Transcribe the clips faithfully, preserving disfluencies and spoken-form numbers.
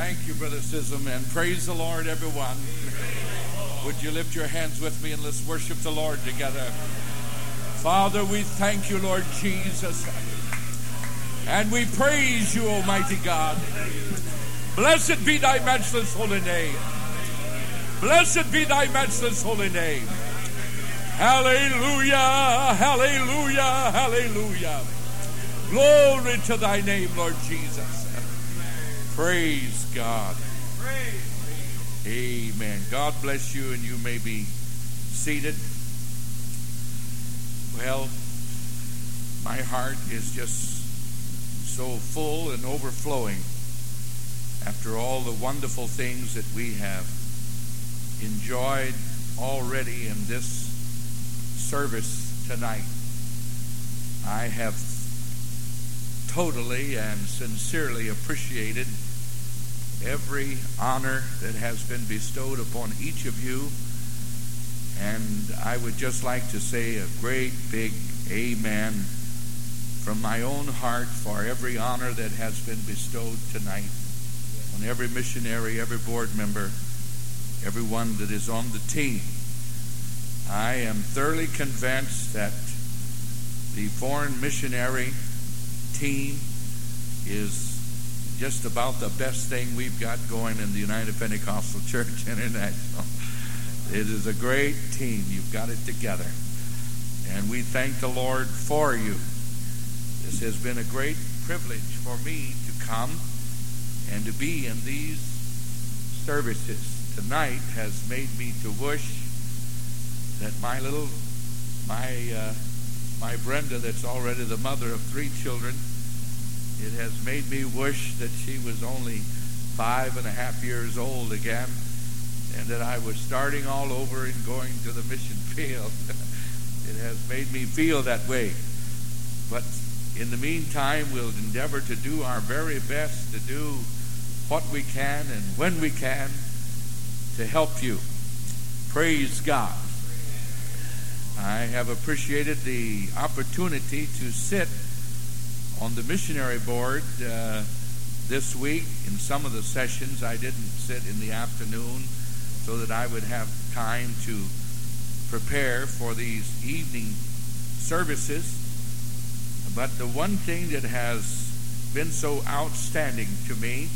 Thank you, Brother Sism, and praise the Lord, everyone. Would you lift your hands with me and let's worship the Lord together. Father, we thank you, Lord Jesus, and we praise you, Almighty God. Blessed be thy matchless holy name. Blessed be thy matchless holy name. Hallelujah, hallelujah, hallelujah. Glory to thy name, Lord Jesus. Praise God. Amen. God bless you, and you may be seated. Well, my heart is just so full and overflowing after all the wonderful things that we have enjoyed already in this service tonight. I have totally and sincerely appreciated every honor that has been bestowed upon each of you, and I would just like to say a great big amen from my own heart for every honor that has been bestowed tonight on every missionary, every board member, everyone that is on the team. I am thoroughly convinced that the foreign missionary team is just about the best thing we've got going in the United Pentecostal Church International. It is a great team. You've got it together. And we thank the Lord for you. This has been a great privilege for me to come and to be in these services. Tonight has made me to wish that my little, my, uh, my Brenda, that's already the mother of three children, it has made me wish that she was only five and a half years old again, and that I was starting all over and going to the mission field. It has made me feel that way. But in the meantime, we'll endeavor to do our very best to do what we can and when we can to help you. Praise God. I have appreciated the opportunity to sit on the missionary board uh, this week. In some of the sessions, I didn't sit in the afternoon so that I would have time to prepare for these evening services. But the one thing that has been so outstanding to me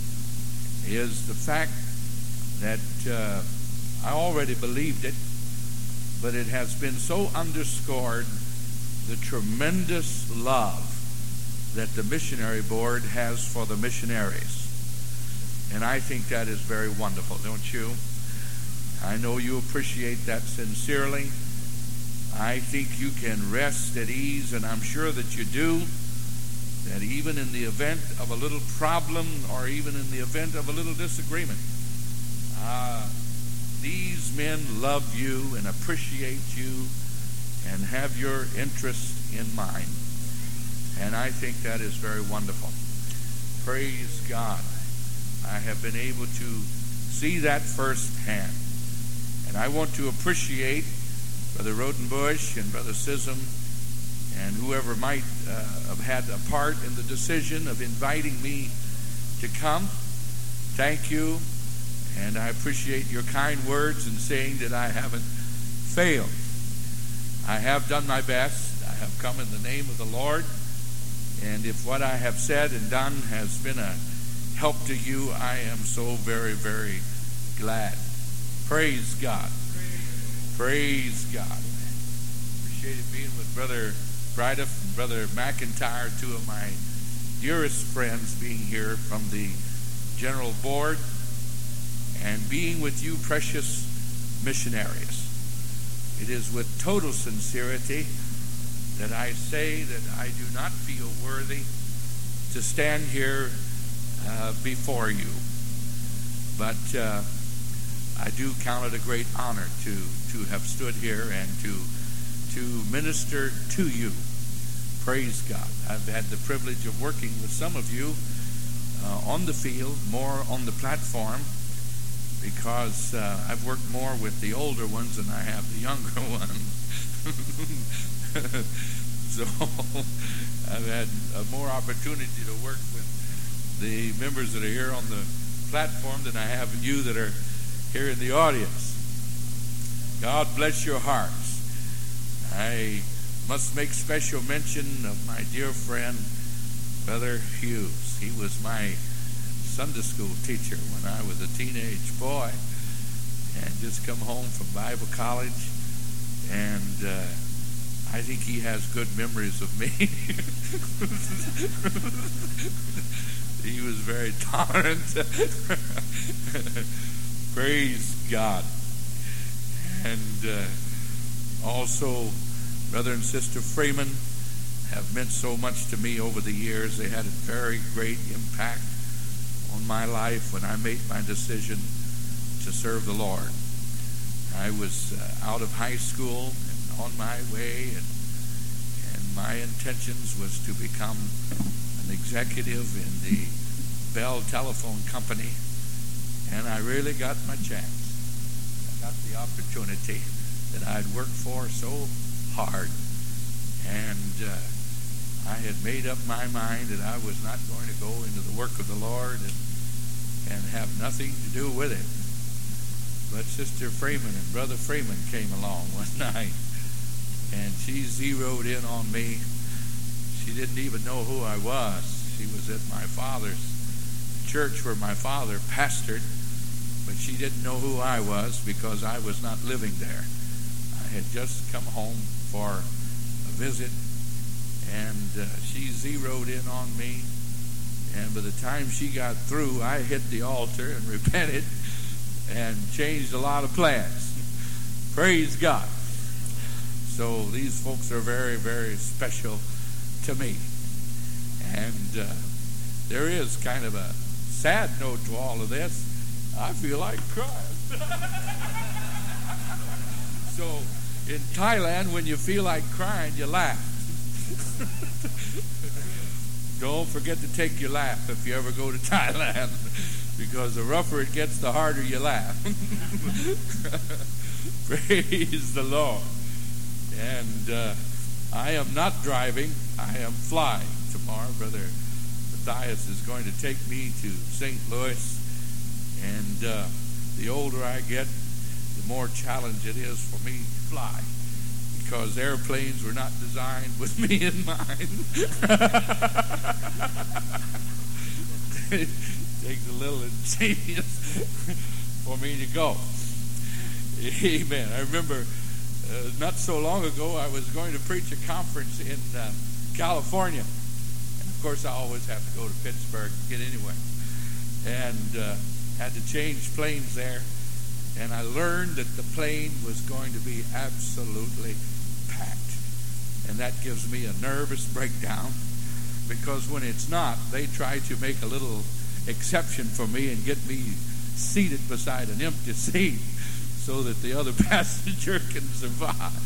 is the fact that uh, I already believed it, but it has been so underscored, the tremendous love that the missionary board has for the missionaries. And I think that is very wonderful, don't you? I know you appreciate that sincerely. I think you can rest at ease, and I'm sure that you do, that even in the event of a little problem or even in the event of a little disagreement, uh, these men love you and appreciate you and have your interest in mind. And I think that is very wonderful. Praise God. I have been able to see that firsthand. And I want to appreciate Brother Rodenbush and Brother Sism and whoever might uh, have had a part in the decision of inviting me to come. Thank you. And I appreciate your kind words in saying that I haven't failed. I have done my best. I have come in the name of the Lord. And if what I have said and done has been a help to you, I am so very, very glad. Praise God. Praise God. Appreciated being with Brother Bryduff and Brother McIntyre, two of my dearest friends, being here from the General Board, and being with you, precious missionaries. It is with total sincerity that I say that I do not feel worthy to stand here uh, before you. But uh, I do count it a great honor to, to have stood here and to, to minister to you. Praise God. I've had the privilege of working with some of you uh, on the field, more on the platform, because uh, I've worked more with the older ones than I have the younger ones. So I've had uh, more opportunity to work with the members that are here on the platform than I have you that are here in the audience. God bless your hearts. I must make special mention of my dear friend, Brother Hughes. He was my Sunday school teacher when I was a teenage boy and just come home from Bible college. And uh, I think he has good memories of me. He was very tolerant. Praise God. And uh, also, Brother and Sister Freeman have meant so much to me over the years. They had a very great impact on my life when I made my decision to serve the Lord. I was uh, out of high school and on my way, and, and my intentions was to become an executive in the Bell Telephone Company, and I really got my chance. I got the opportunity that I'd worked for so hard, and uh, I had made up my mind that I was not going to go into the work of the Lord and, and have nothing to do with it. But Sister Freeman and Brother Freeman came along one night, and she zeroed in on me. She didn't even know who I was. She was at my father's church where my father pastored, but she didn't know who I was because I was not living there. I had just come home for a visit, and uh, she zeroed in on me. And by the time she got through, I hit the altar and repented and changed a lot of plans. Praise God. So these folks are very, very special to me. And uh, there is kind of a sad note to all of this. I feel like crying. So in Thailand, when you feel like crying, you laugh. Don't forget to take your laugh if you ever go to Thailand, because the rougher it gets, the harder you laugh. Praise the Lord. And uh, I am not driving. I am flying tomorrow. Brother Matthias is going to take me to Saint Louis. And uh, the older I get, the more challenge it is for me to fly, because airplanes were not designed with me in mind. It takes a little ingenious for me to go. Amen. I remember uh, not so long ago I was going to preach a conference in uh, California. And of course I always have to go to Pittsburgh to get anywhere. And uh, had to change planes there. And I learned that the plane was going to be absolutely packed. And that gives me a nervous breakdown, because when it's not, they try to make a little exception for me and get me seated beside an empty seat so that the other passenger can survive.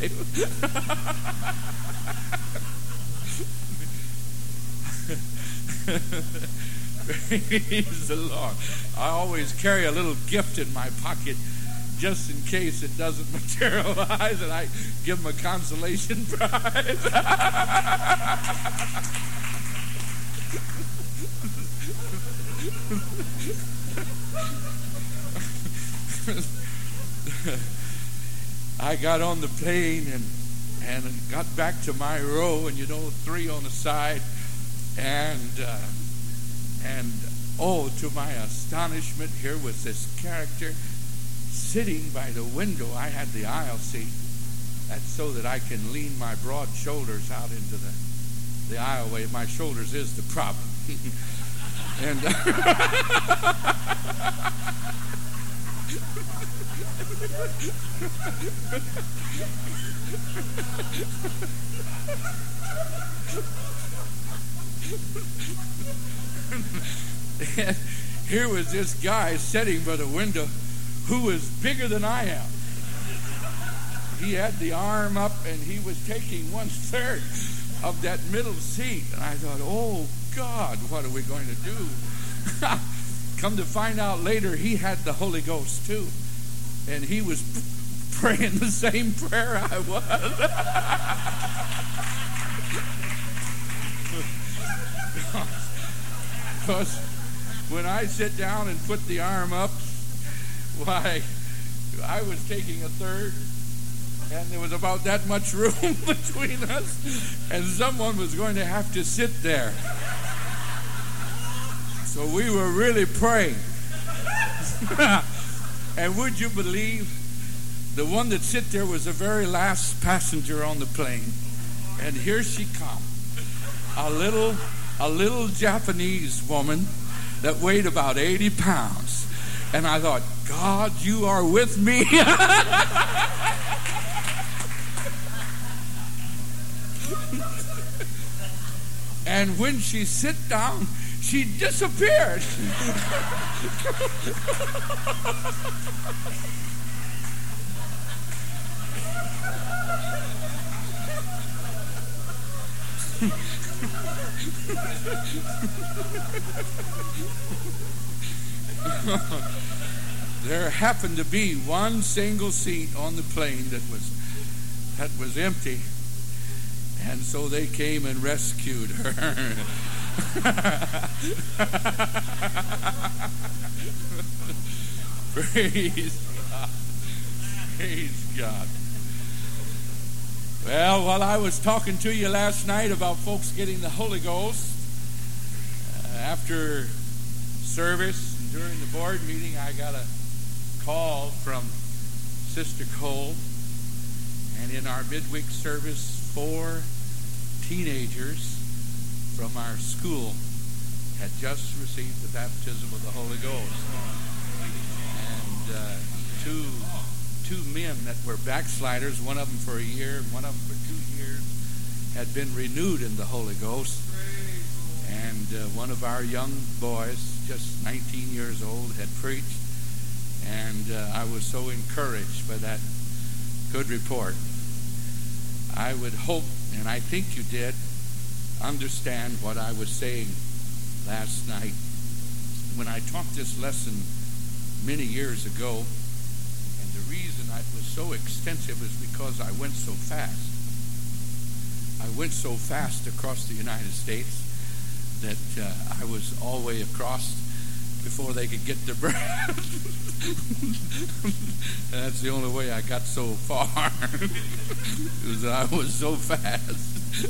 Praise the Lord. I always carry a little gift in my pocket just in case it doesn't materialize, and I give them a consolation prize. I got on the plane and and got back to my row, and you know, three on the side, and uh, and oh, to my astonishment, here was this character sitting by the window. I had the aisle seat. That's so that I can lean my broad shoulders out into the the aisleway. My shoulders is the problem. And and here was this guy sitting by the window who was bigger than I am. He had the arm up and he was taking one third of that middle seat. And I thought, oh God, what are we going to do? Come to find out later, he had the Holy Ghost too. And he was praying the same prayer I was. Because when I sit down and put the arm up, why, I was taking a third, and there was about that much room between us, and someone was going to have to sit there. So we were really praying. And would you believe, the one that sit there was the very last passenger on the plane. And here she come, a little, a little Japanese woman that weighed about eighty pounds. And I thought, God, you are with me. And when she sit down, she disappeared. There happened to be one single seat on the plane that was that was empty, and so they came and rescued her. Praise God. Praise God. Well, while I was talking to you last night about folks getting the Holy Ghost, uh, after service and during the board meeting, I got a call from Sister Cole, and in our midweek service, four teenagers from our school had just received the baptism of the Holy Ghost. And uh, two two men that were backsliders, one of them for a year and one of them for two years, had been renewed in the Holy Ghost. And uh, one of our young boys, just nineteen years old, had preached. And uh, I was so encouraged by that good report. I would hope, and I think you did, understand what I was saying last night. When I taught this lesson many years ago, and the reason it was so extensive is because I went so fast. I went so fast across the United States that uh, I was all the way across before they could get their breath. That's the only way I got so far. Because I was so fast.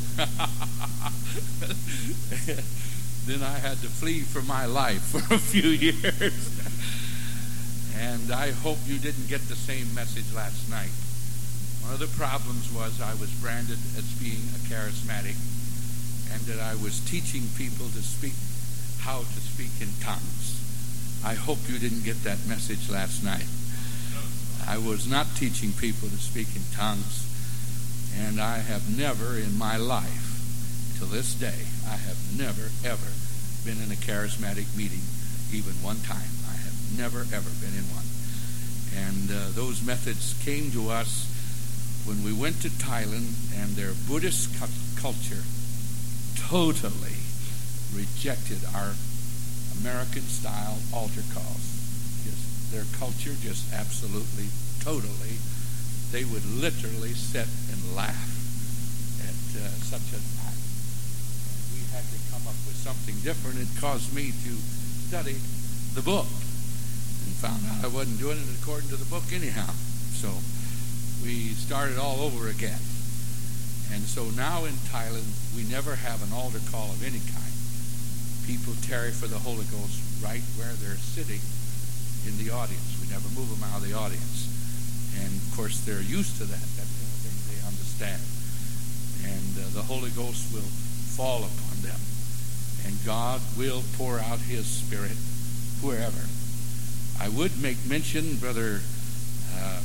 Then I had to flee for my life for a few years. And I hope you didn't get the same message last night. One of the problems was I was branded as being a charismatic, and that I was teaching people to speak, how to speak in tongues. I hope you didn't get that message last night. I was not teaching people to speak in tongues, and I have never in my life, till this day, I have never, ever been in a charismatic meeting, even one time. I have never, ever been in one. And uh, those methods came to us when we went to Thailand, and their Buddhist cu- culture totally rejected our American-style altar calls. Just their culture, just absolutely, totally, they would literally sit and laugh at uh, such a time. And we had to come up with something different. It caused me to study the book, and found out I wasn't doing it according to the book anyhow. So we started all over again. And so now in Thailand, we never have an altar call of any kind. People tarry for the Holy Ghost right where they're sitting in the audience. We never move them out of the audience. And, of course, they're used to that. That's the only thing they understand. And uh, the Holy Ghost will fall upon them. And God will pour out His Spirit wherever. I would make mention, Brother uh,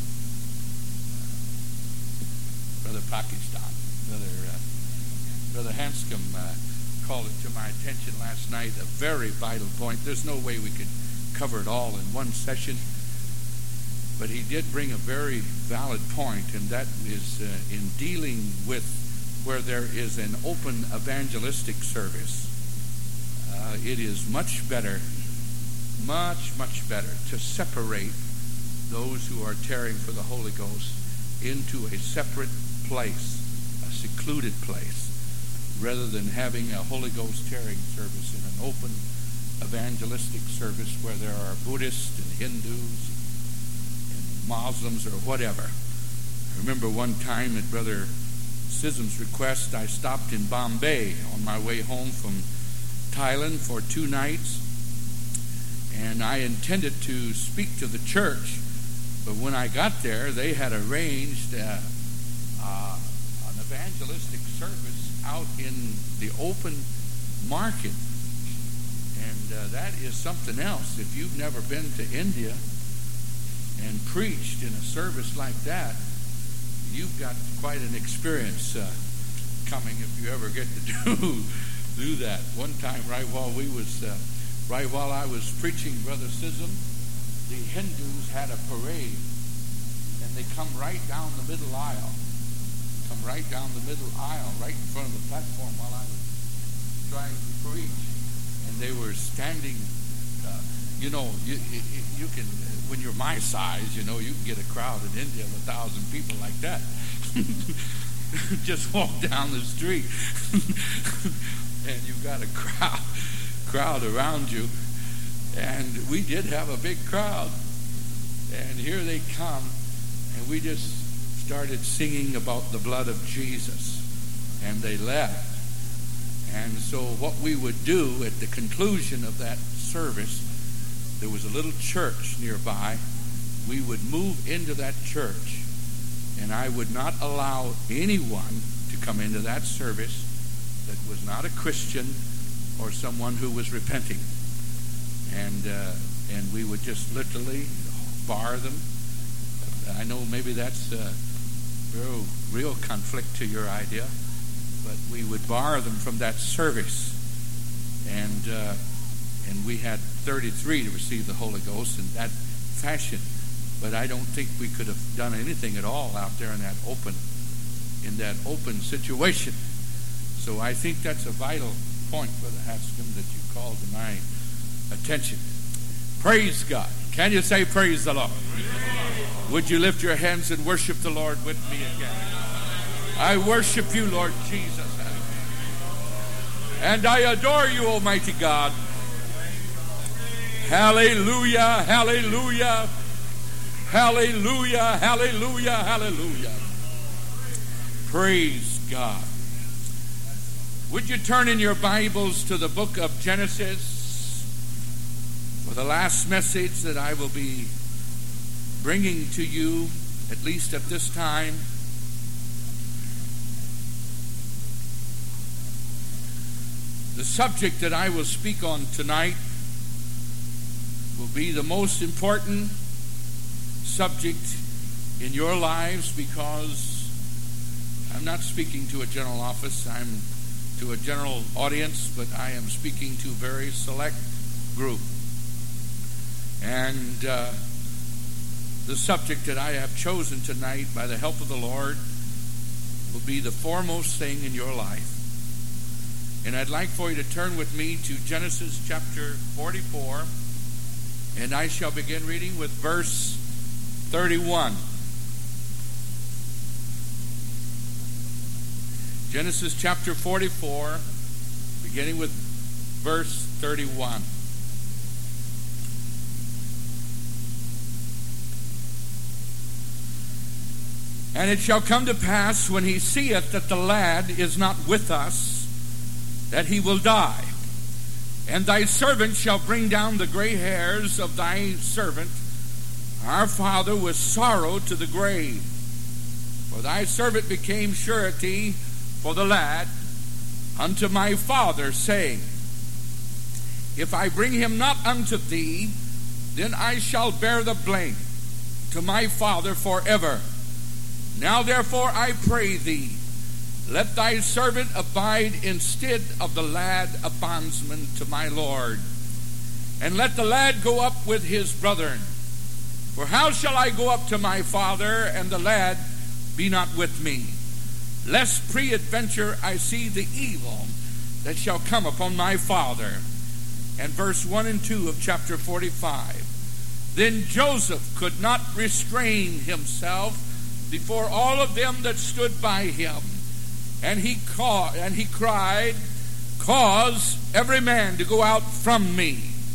Brother Pakistan, Brother, uh, Brother Hanscom uh, called it to my attention last night, a very vital point. There's no way we could cover it all in one session, but he did bring a very valid point, and that is uh, in dealing with where there is an open evangelistic service. Uh, it is much better, much, much better to separate those who are tarrying for the Holy Ghost into a separate place, a secluded place, rather than having a Holy Ghost tarrying service in an open evangelistic service where there are Buddhists and Hindus and Muslims or whatever. I remember one time at Brother Sism's request, I stopped in Bombay on my way home from Thailand for two nights, and I intended to speak to the church, but when I got there, they had arranged uh, uh, an evangelistic service out in the open market, and uh, that is something else. If you've never been to India and preached in a service like that, you've got quite an experience uh, coming if you ever get to do do that. One time, right while we was, uh, right while I was preaching, Brother Sism, the Hindus had a parade, and they come right down the middle aisle, come right down the middle aisle, right in front of the platform while I was trying to preach, and they were standing. Uh, you know, you, you you can. When you're my size, you know, you can get a crowd in India of a thousand people like that. Just walk down the street and you've got a crowd crowd around you. And we did have a big crowd. And here they come, and we just started singing about the blood of Jesus. And they left. And so what we would do at the conclusion of that service, there was a little church nearby. We would move into that church, and I would not allow anyone to come into that service that was not a Christian or someone who was repenting. And uh, and we would just literally bar them. I know maybe that's a real, real conflict to your idea, but we would bar them from that service. And uh, and we had thirty-three to receive the Holy Ghost in that fashion. But I don't think we could have done anything at all out there in that open, in that open situation. So I think that's a vital point, Brother Haskell, that you called to my attention. Praise God. Can you say praise the Lord? Would you lift your hands and worship the Lord with me again? I worship you, Lord Jesus. And I adore you, Almighty God. Hallelujah, hallelujah, hallelujah, hallelujah, hallelujah. Praise God. Would you turn in your Bibles to the book of Genesis for the last message that I will be bringing to you, at least at this time. The subject that I will speak on tonight will be the most important subject in your lives, because I'm not speaking to a general office, I'm to a general audience, but I am speaking to a very select group. And uh, the subject that I have chosen tonight, by the help of the Lord, will be the foremost thing in your life. And I'd like for you to turn with me to Genesis chapter forty-four, and I shall begin reading with verse thirty-one. Genesis chapter forty-four, beginning with verse thirty-one. And it shall come to pass, when he seeth that the lad is not with us, that he will die. And thy servant shall bring down the gray hairs of thy servant, our father, with sorrow to the grave. For thy servant became surety for the lad unto my father, saying, If I bring him not unto thee, then I shall bear the blame to my father forever. Now therefore I pray thee, let thy servant abide instead of the lad a bondsman to my Lord. And let the lad go up with his brethren. For how shall I go up to my father, and the lad be not with me? Lest peradventure I see the evil that shall come upon my father. And verse one and two of chapter forty-five. Then Joseph could not restrain himself before all of them that stood by him. And he called, and he cried, Cause every man to go out from me.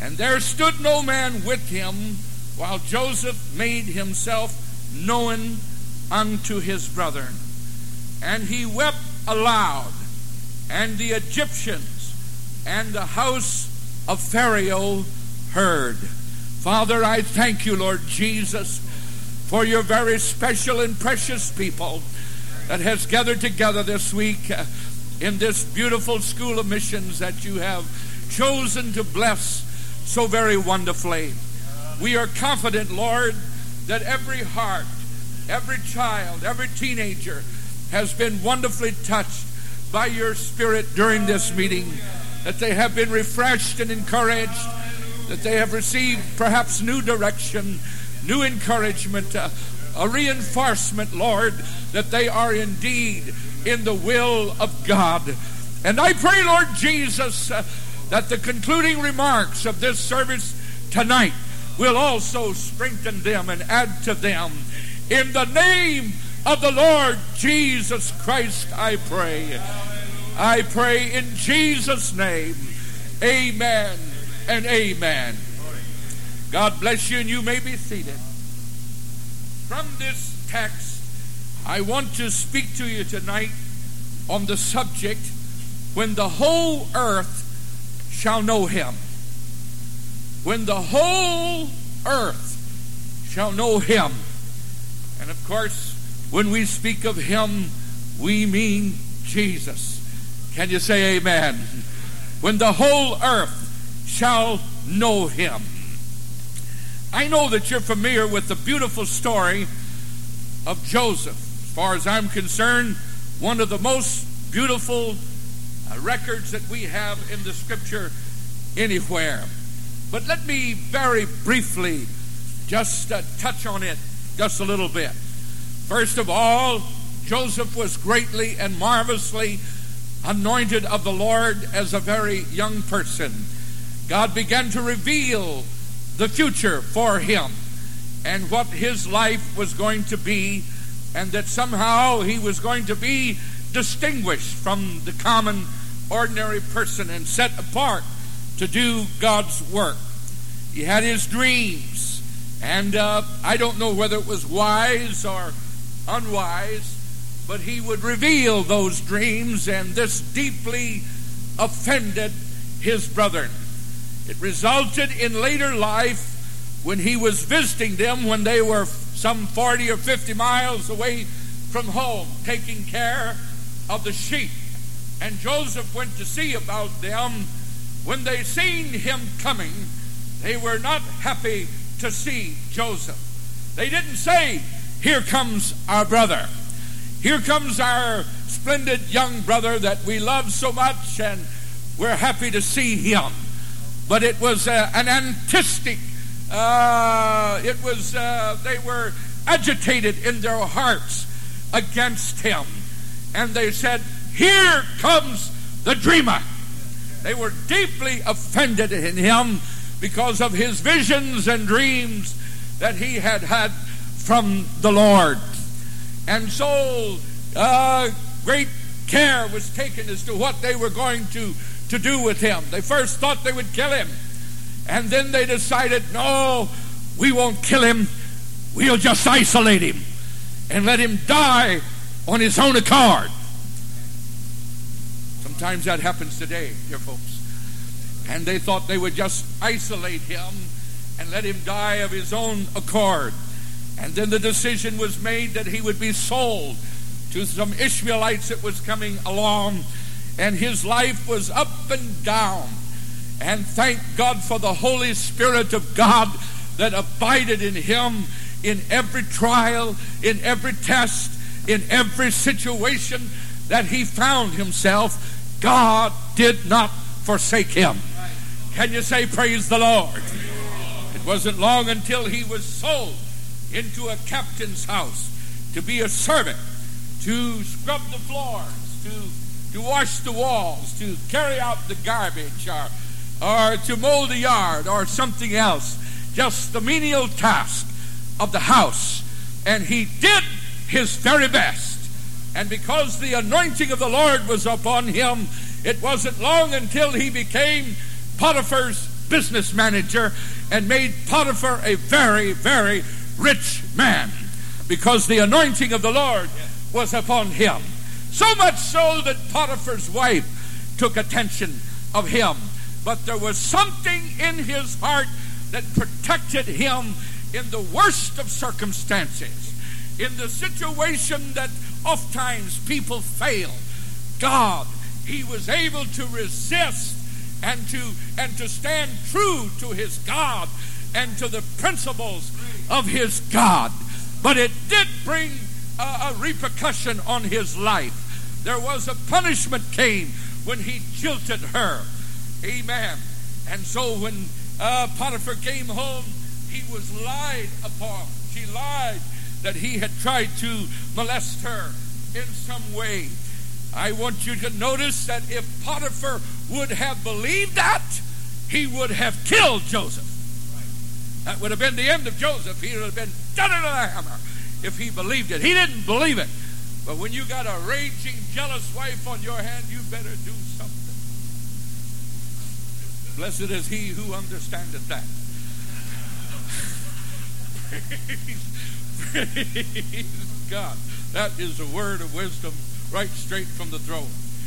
And there stood no man with him, while Joseph made himself known unto his brethren. And he wept aloud, and the Egyptians and the house of Pharaoh heard. Father, I thank you, Lord Jesus, for your very special and precious people that has gathered together this week in this beautiful school of missions that you have chosen to bless so very wonderfully. We are confident, Lord, that every heart, every child, every teenager has been wonderfully touched by your Spirit during this meeting, that they have been refreshed and encouraged, that they have received perhaps new direction, new encouragement, uh, a reinforcement, Lord, that they are indeed in the will of God. And I pray, Lord Jesus, uh, that the concluding remarks of this service tonight will also strengthen them and add to them. In the name of the Lord Jesus Christ, I pray. I pray in Jesus' name. Amen and amen. God bless you, and you may be seated. From this text, I want to speak to you tonight on the subject, when the whole earth shall know him. When the whole earth shall know him. And of course, when we speak of him, we mean Jesus. Can you say amen? When the whole earth shall know him. I know that you're familiar with the beautiful story of Joseph. As far as I'm concerned, one of the most beautiful uh, records that we have in the scripture anywhere. But let me very briefly just uh, touch on it just a little bit. First of all, Joseph was greatly and marvelously anointed of the Lord as a very young person. God began to reveal the future for him and what his life was going to be, and that somehow he was going to be distinguished from the common, ordinary person and set apart to do God's work. He had his dreams, and uh, I don't know whether it was wise or unwise, but he would reveal those dreams, and this deeply offended his brethren. It resulted in later life, when he was visiting them when they were some forty or fifty miles away from home, taking care of the sheep. And Joseph went to see about them. When they seen him coming, they were not happy to see Joseph. They didn't say, "Here comes our brother. Here comes our splendid young brother that we love so much, and we're happy to see him." But it was uh, an antistic. Uh, it was, uh, they were agitated in their hearts against him. And they said, "Here comes the dreamer." They were deeply offended in him because of his visions and dreams that he had had from the Lord. And so uh, great care was taken as to what they were going to, to do with him. They first thought they would kill him. And then they decided, no, we won't kill him. We'll just isolate him and let him die on his own accord. Sometimes that happens today, dear folks. And they thought they would just isolate him and let him die of his own accord. And then the decision was made that he would be sold to some Ishmaelites that was coming along. And his life was up and down. And thank God for the Holy Spirit of God that abided in him in every trial, in every test, in every situation that he found himself. God did not forsake him. Can you say praise the Lord? It wasn't long until he was sold into a captain's house to be a servant, to scrub the floors, to, to wash the walls, to carry out the garbage, or or to mow the yard, or something else. Just the menial task of the house. And he did his very best. And because the anointing of the Lord was upon him, it wasn't long until he became Potiphar's business manager and made Potiphar a very, very rich man because the anointing of the Lord was upon him. So much so that Potiphar's wife took attention of him. But there was something in his heart that protected him in the worst of circumstances. In the situation that oftentimes people fail, God, he was able to resist and to and to stand true to his God and to the principles of his God. But it did bring a, a repercussion on his life. There was a punishment came when he jilted her. Amen. And so when uh, Potiphar came home, he was lied upon. She lied that he had tried to molest her in some way. I want you to notice that if Potiphar would have believed that, he would have killed Joseph. That would have been the end of Joseph. He would have been done in a hammer if he believed it. He didn't believe it. But when you got a raging, jealous wife on your hand, you better do something. Blessed is he who understandeth that. Praise, praise God. That is a word of wisdom right straight from the throne.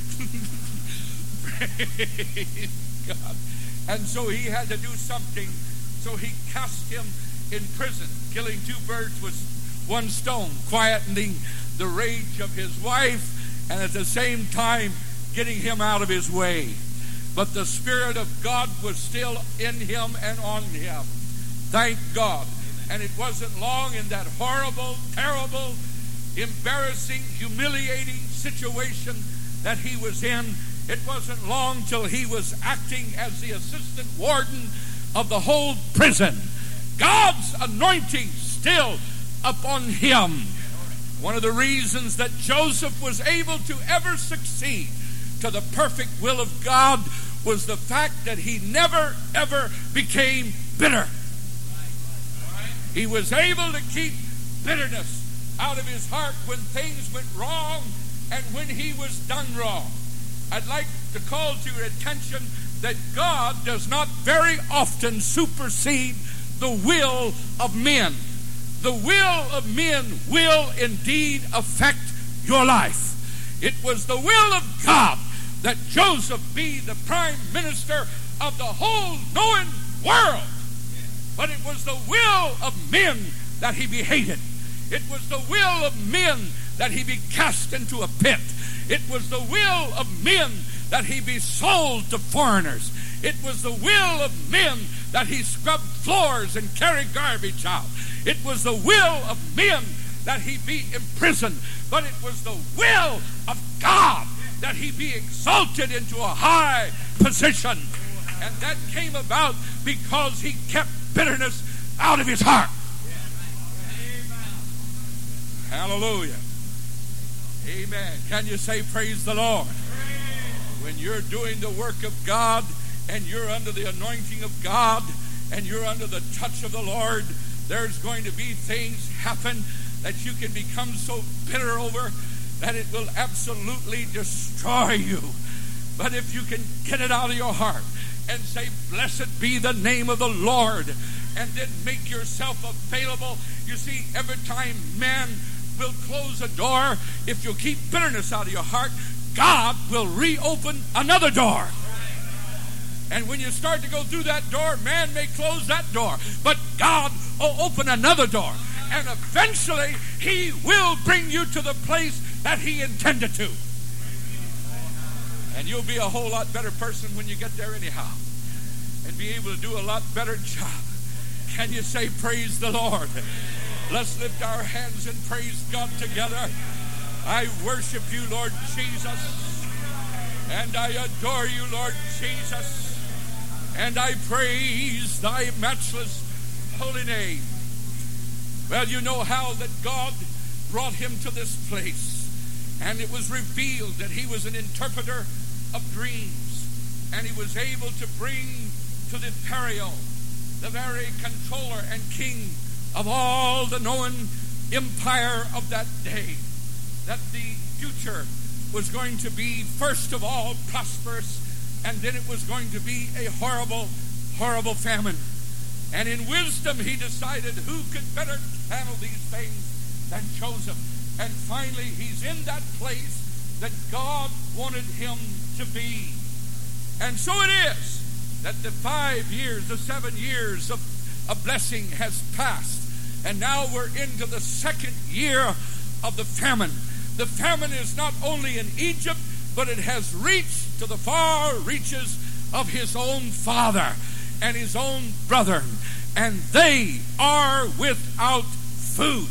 Praise God. And so he had to do something. So he cast him in prison, killing two birds with one stone, quietening the rage of his wife, and at the same time getting him out of his way. But the Spirit of God was still in him and on him. Thank God. And it wasn't long in that horrible, terrible, embarrassing, humiliating situation that he was in. It wasn't long till he was acting as the assistant warden of the whole prison. God's anointing still upon him. One of the reasons that Joseph was able to ever succeed to the perfect will of God was the fact that he never, ever became bitter. He was able to keep bitterness out of his heart when things went wrong and when he was done wrong. I'd like to call to your attention that God does not very often supersede the will of men. The will of men will indeed affect your life. It was the will of God that Joseph be the prime minister of the whole known world. But it was the will of men that he be hated. It was the will of men that he be cast into a pit. It was the will of men that he be sold to foreigners. It was the will of men that he scrubbed floors and carried garbage out. It was the will of men that he be imprisoned. But it was the will of God that he be exalted into a high position. And that came about because he kept bitterness out of his heart. Hallelujah. Amen. Can you say praise the Lord? When you're doing the work of God and you're under the anointing of God and you're under the touch of the Lord, there's going to be things happen that you can become so bitter over that it will absolutely destroy you. But if you can get it out of your heart and say, blessed be the name of the Lord, and then make yourself available. You see, every time man will close a door, if you keep bitterness out of your heart, God will reopen another door. And when you start to go through that door, man may close that door, but God will open another door. And eventually, he will bring you to the place that he intended to. And you'll be a whole lot better person when you get there anyhow. And be able to do a lot better job. Can you say praise the Lord? Let's lift our hands and praise God together. I worship you, Lord Jesus. And I adore you, Lord Jesus. And I praise thy matchless holy name. Well, you know how that God brought him to this place. And it was revealed that he was an interpreter of dreams. And he was able to bring to the Pharaoh, the very controller and king of all the known empire of that day, that the future was going to be, first of all, prosperous, and then it was going to be a horrible, horrible famine. And in wisdom, he decided who could better handle these things than Joseph. And finally, he's in that place that God wanted him to be. And so it is that the five years, the seven years of a blessing has passed. And now we're into the second year of the famine. The famine is not only in Egypt, but it has reached to the far reaches of his own father and his own brethren. And they are without food.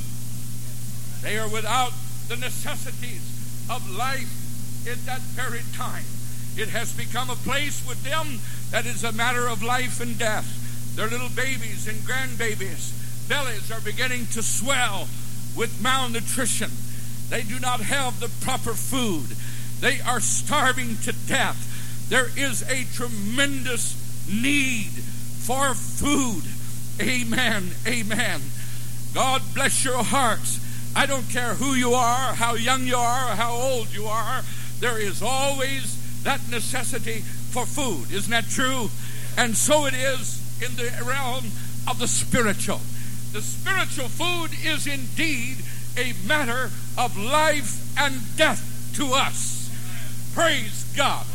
They are without the necessities of life at that very time. It has become a place with them that is a matter of life and death. Their little babies and grandbabies, bellies are beginning to swell with malnutrition. They do not have the proper food. They are starving to death. There is a tremendous need for food. Amen. Amen. God bless your hearts. I don't care who you are, how young you are, or how old you are. There is always that necessity for food. Isn't that true? And so it is in the realm of the spiritual. The spiritual food is indeed a matter of life and death to us. Praise God.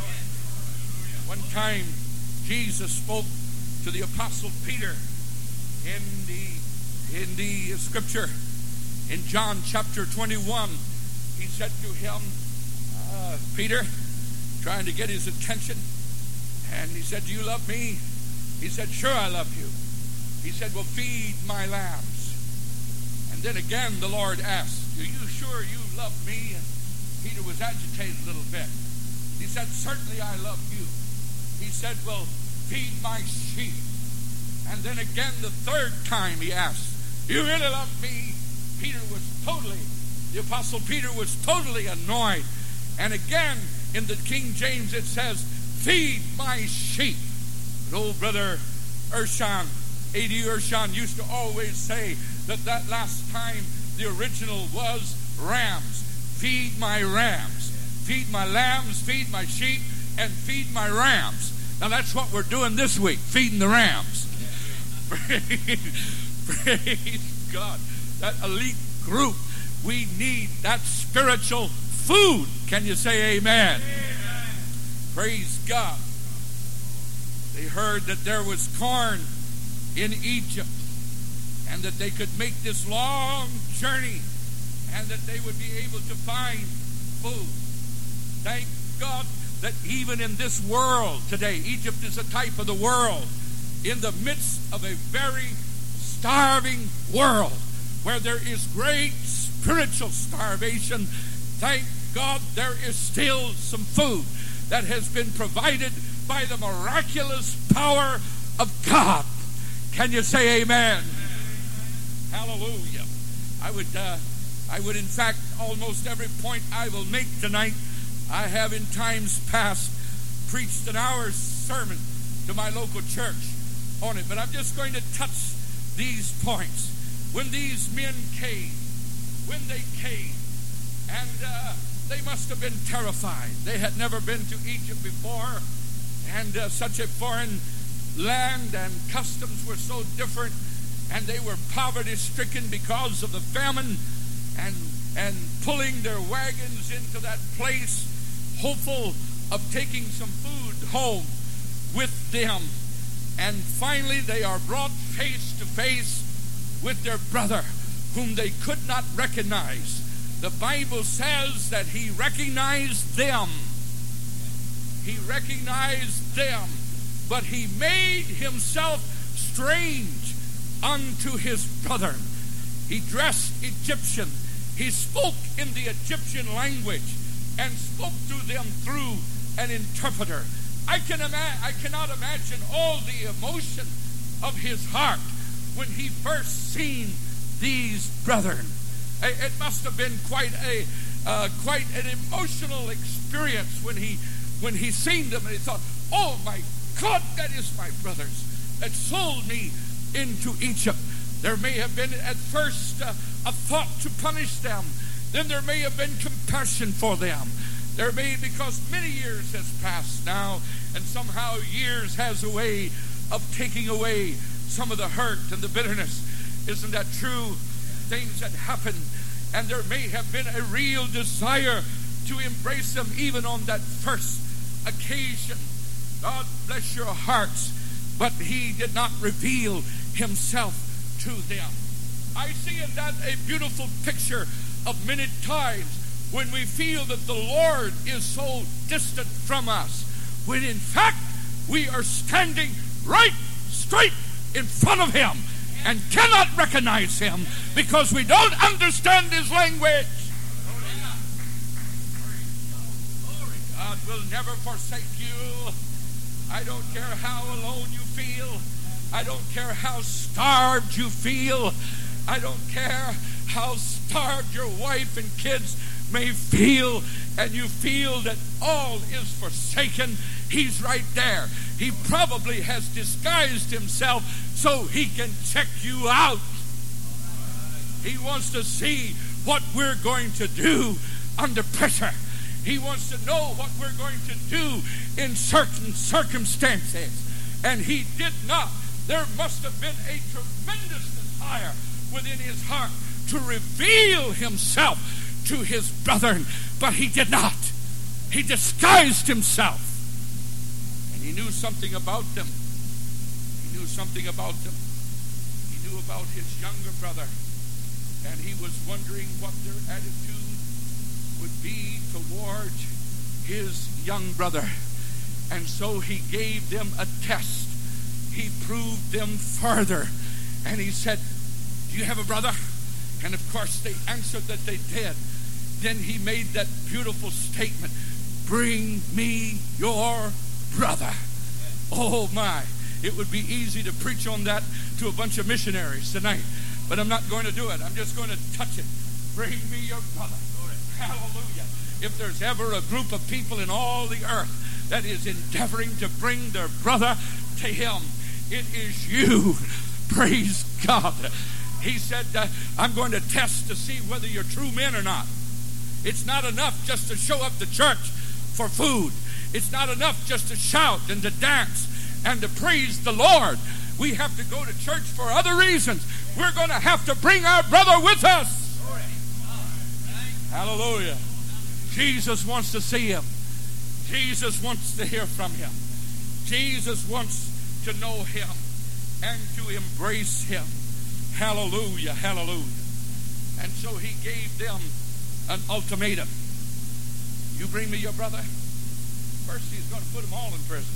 One time Jesus spoke to the Apostle Peter in the in the scripture in John chapter twenty-one. He said to him, uh, Peter, trying to get his attention, and he said, do you love me? He said, sure, I love you. He said, well, feed my lambs. And then again the Lord asked, are you sure you love me? And Peter was agitated a little bit. He said, certainly I love you. He said, well, feed my sheep. And then again the third time he asked, do you really love me? Peter was totally, the Apostle Peter was totally annoyed. And again in the King James it says, feed my sheep. But old brother Urshan, A D Urshan, used to always say that that last time the original was rams. Feed my rams. Feed my lambs, feed my sheep, and feed my rams. Now that's what we're doing this week, feeding the rams. Praise, praise God. That elite group, we need that spiritual food. Can you say amen? Amen? Praise God. They heard that there was corn in Egypt and that they could make this long journey and that they would be able to find food. Thank God that even in this world today, Egypt is a type of the world, in the midst of a very starving world where there is great spiritual starvation, thank God there is still some food that has been provided by the miraculous power of God. Can you say amen? Hallelujah. I would, uh, I would in fact, almost every point I will make tonight, I have in times past preached an hour's sermon to my local church on it, but I'm just going to touch these points. When these men came, when they came, and uh, they must have been terrified. They had never been to Egypt before, and uh, such a foreign land and customs were so different, and they were poverty-stricken because of the famine, and and pulling their wagons into that place, hopeful of taking some food home with them. And finally they are brought face to face with their brother, whom they could not recognize. The Bible says that he recognized them. He recognized them, but he made himself strange unto his brethren. He dressed Egyptian. He spoke in the Egyptian language and spoke to them through an interpreter. I can ima- I cannot imagine all the emotion of his heart when he first seen these brethren. It must have been quite a uh, quite an emotional experience when he when he seen them, and he thought, "Oh my God, that is my brothers that sold me into Egypt." There may have been at first uh, a thought to punish them. Then there may have been compassion for them. There may, because many years has passed now, and somehow years has a way of taking away some of the hurt and the bitterness. Isn't that true? Things that happen, and there may have been a real desire to embrace them even on that first occasion. God bless your hearts, but he did not reveal himself to them. I see in that a beautiful picture of many times when we feel that the Lord is so distant from us, when in fact we are standing right straight in front of him and cannot recognize him because we don't understand his language. God will never forsake you. I don't care how alone you feel. I don't care how starved you feel. I don't care how starved your wife and kids may feel, and you feel that all is forsaken. He's right there. He probably has disguised himself so he can check you out. He wants to see what we're going to do under pressure. He wants to know what we're going to do in certain circumstances. And he did not. There must have been a tremendous desire within his heart to reveal himself to his brethren, but he did not. He disguised himself. And he knew something about them. He knew something about them. He knew about his younger brother. And he was wondering what their attitude would be toward his young brother. And so he gave them a test. He proved them further. And he said, do you have a brother? And of course they answered that they did. Then he made that beautiful statement, bring me your brother. Oh my, it would be easy to preach on that to a bunch of missionaries tonight, but I'm not going to do it. I'm just going to touch it. Bring me your brother. Hallelujah. If there's ever a group of people in all the earth that is endeavoring to bring their brother to him, it is you. Praise God. He said, uh, I'm going to test to see whether you're true men or not. It's not enough just to show up to church for food. It's not enough just to shout and to dance and to praise the Lord. We have to go to church for other reasons. We're going to have to bring our brother with us. Hallelujah. Jesus wants to see him. Jesus wants to hear from him. Jesus wants to know him and to embrace him. Hallelujah, hallelujah. And so he gave them an ultimatum. You bring me your brother? First he's going to put them all in prison.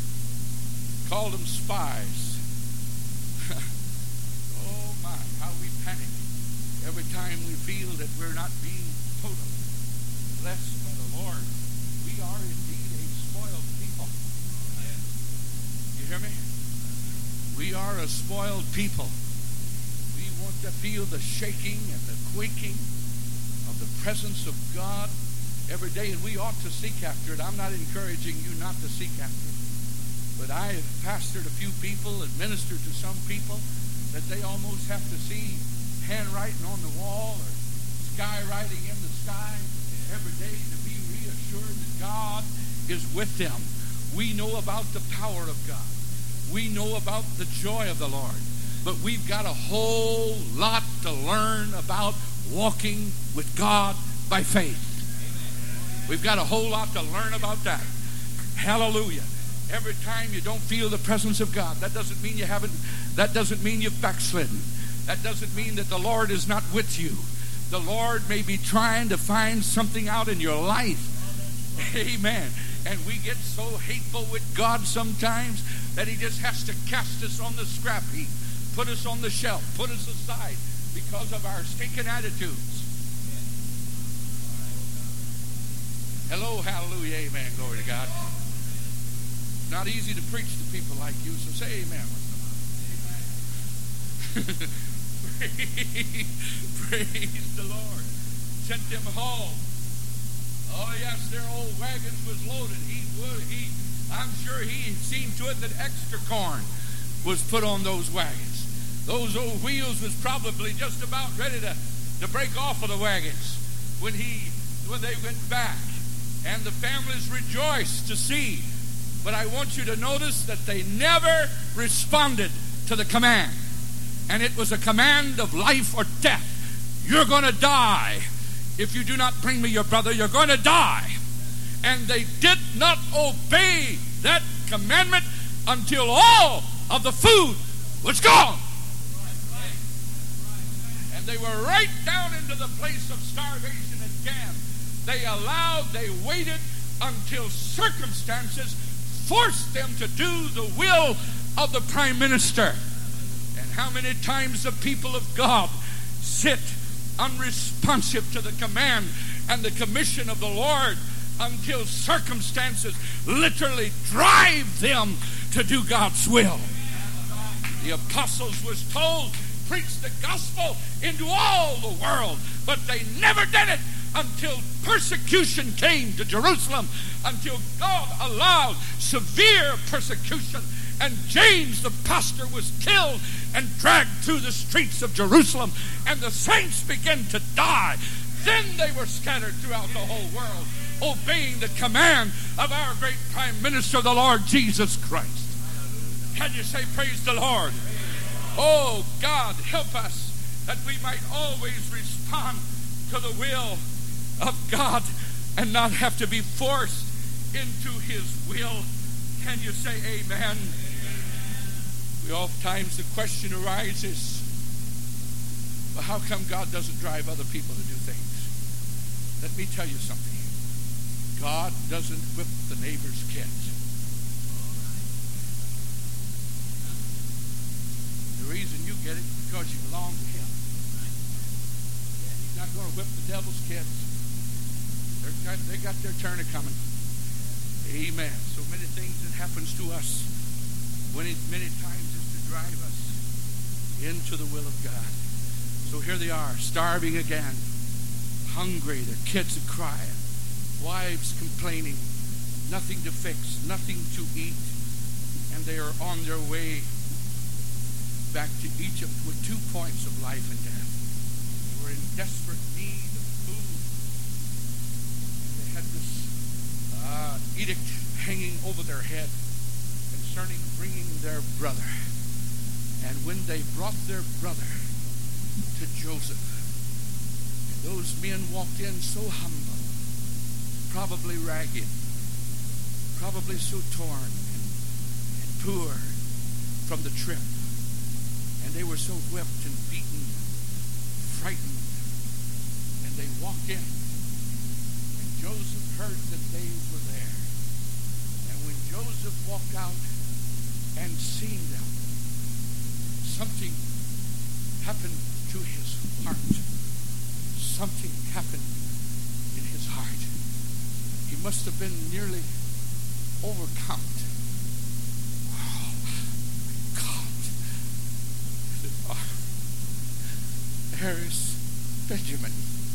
Called them spies. Oh my, how we panic every time we feel that we're not being totally blessed by the Lord. We are indeed a spoiled people. You hear me? We are a spoiled people. We want to feel the shaking and the quaking of the presence of God every day, and we ought to seek after it. I'm not encouraging you not to seek after it, but I have pastored a few people and ministered to some people that they almost have to see handwriting on the wall or skywriting in the sky every day to be reassured that God is with them. We know about the power of God. We know about the joy of the Lord, but we've got a whole lot to learn about walking with God by faith. We've got a whole lot to learn about that. Hallelujah. Every time you don't feel the presence of God, that doesn't mean you haven't, that doesn't mean you've backslidden. That doesn't mean that the Lord is not with you. The Lord may be trying to find something out in your life. Amen. And we get so hateful with God sometimes that he just has to cast us on the scrap heap, put us on the shelf, put us aside because of our stinking attitudes. Hello, hallelujah, amen, glory to God. Not easy to preach to people like you, so say amen. praise, praise the Lord. Sent them home. Oh yes, their old wagons was loaded. He would, he, I'm sure he seen to it that extra corn was put on those wagons. Those old wheels was probably just about ready to, to break off of the wagons when he when they went back. And the families rejoiced to see. But I want you to notice that they never responded to the command. And it was a command of life or death. You're going to die. If you do not bring me your brother, you're going to die. And they did not obey that commandment until all of the food was gone. And they were right down into the place of starvation again. They allowed, they waited until circumstances forced them to do the will of the prime minister. And how many times the people of God sit unresponsive to the command and the commission of the Lord until circumstances literally drive them to do God's will. The apostles was told, preach the gospel into all the world, but they never did it until persecution came to Jerusalem, until God allowed severe persecution, and James the pastor was killed and dragged through the streets of Jerusalem, and the saints began to die. Then they were scattered throughout the whole world, obeying the command of our great Prime Minister, the Lord Jesus Christ. Can you say praise the Lord? Oh, God, help us that we might always respond to the will of God and not have to be forced into His will. Can you say amen? We oftentimes the question arises, well, how come God doesn't drive other people to do things? Let me tell you something. God doesn't whip the neighbor's kids. The reason you get it is because you belong to Him. He's not going to whip the devil's kids. They're got, they got their turn of coming. Amen. So many things that happens to us, when it, many times is to drive us into the will of God. So here they are, starving again, hungry. Their kids are crying, wives complaining, nothing to fix, nothing to eat, and they are on their way back to Egypt with two points of life and death. They were in desperate need of food. They had this uh, edict hanging over their head concerning bringing their brother. And when they brought their brother to Joseph, and those men walked in so humble, probably ragged, probably so torn and, and poor from the trip. And they were so whipped and beaten, frightened. And they walked in. And Joseph heard that they were there. And when Joseph walked out and seen them, something happened to his heart. Something happened in his heart. He must have been nearly overcome. Oh, my God. Oh, there is Benjamin.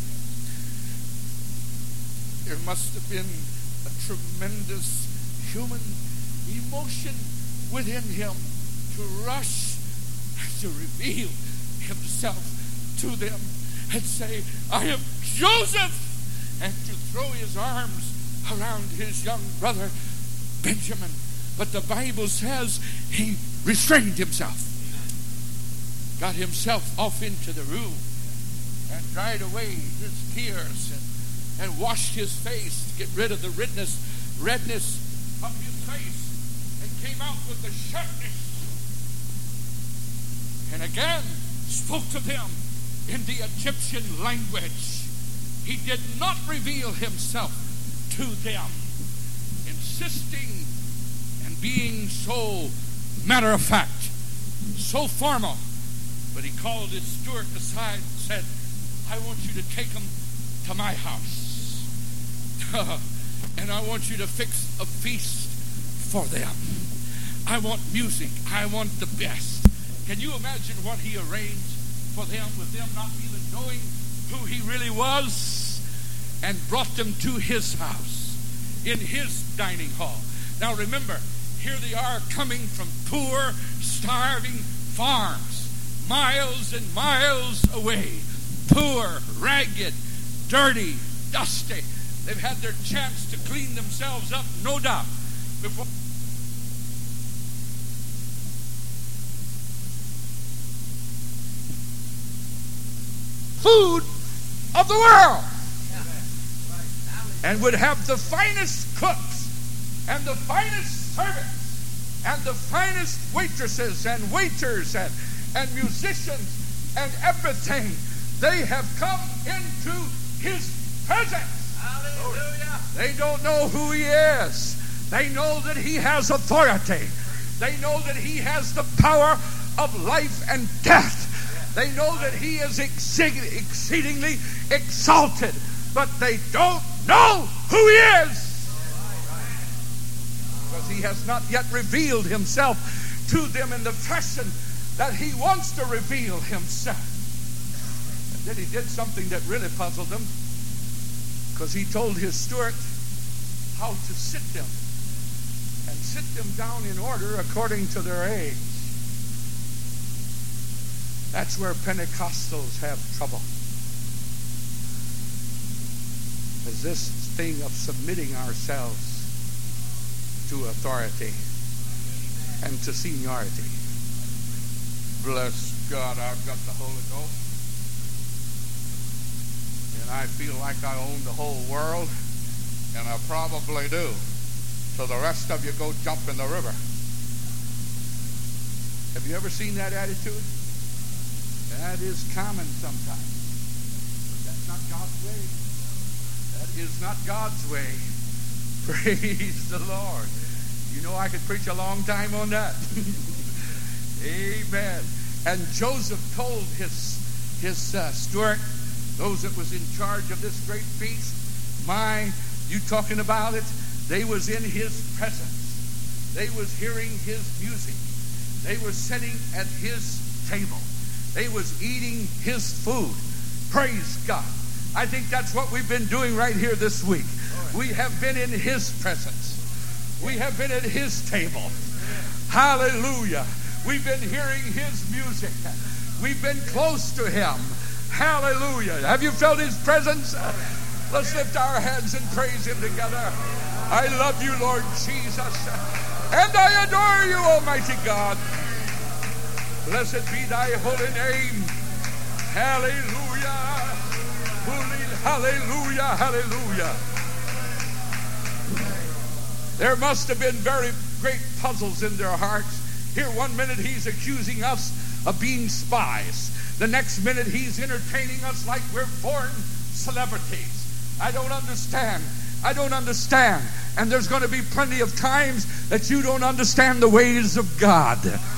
There must have been a tremendous human emotion within him to rush and to reveal himself to them and say, I am Joseph, and to throw his arms around his young brother Benjamin. But the Bible says he restrained himself, got himself off into the room and dried away his tears and, and washed his face to get rid of the redness, redness of his face, and came out with the sharpness, and again spoke to them in the Egyptian language. He did not reveal himself to them, insisting and being so matter of fact, so formal. But he called his steward aside and said, I want you to take him to my house. And I want you to fix a feast for them. I want music. I want the best. Can you imagine what he arranged for them, with them not even knowing who he really was, and brought them to his house, in his dining hall? Now remember, here they are coming from poor, starving farms, miles and miles away, poor, ragged, dirty, dusty. They've had their chance to clean themselves up, no doubt, before food of the world, and would have the finest cooks and the finest servants and the finest waitresses and waiters and, and musicians and everything. They have come into his presence. Hallelujah. They don't know who he is. They know that he has authority. They know that he has the power of life and death. They know that he is exceedingly exalted, but they don't know who he is, because he has not yet revealed himself to them in the fashion that he wants to reveal himself. And then he did something that really puzzled them, because he told his steward how to sit them, and sit them down in order according to their age. That's where Pentecostals have trouble. Is this thing of submitting ourselves to authority and to seniority. Bless God, I've got the Holy Ghost. And I feel like I own the whole world, and I probably do. So the rest of you go jump in the river. Have you ever seen that attitude? That is common sometimes. But that's not God's way. That is not God's way. Praise the Lord. You know, I could preach a long time on that. Amen. And Joseph told his his uh, steward, those that was in charge of this great feast, my, you talking about it, they was in his presence. They was hearing his music. They were sitting at his table. They was eating his food. Praise God. I think that's what we've been doing right here this week. We have been in his presence. We have been at his table. Hallelujah. We've been hearing his music. We've been close to him. Hallelujah. Have you felt his presence? Let's lift our hands and praise him together. I love you, Lord Jesus. And I adore you, Almighty God. Blessed be thy holy name. Hallelujah. Hallelujah. Hallelujah. There must have been very great puzzles in their hearts. Here one minute he's accusing us of being spies. The next minute he's entertaining us like we're foreign celebrities. I don't understand. I don't understand. And there's going to be plenty of times that you don't understand the ways of God.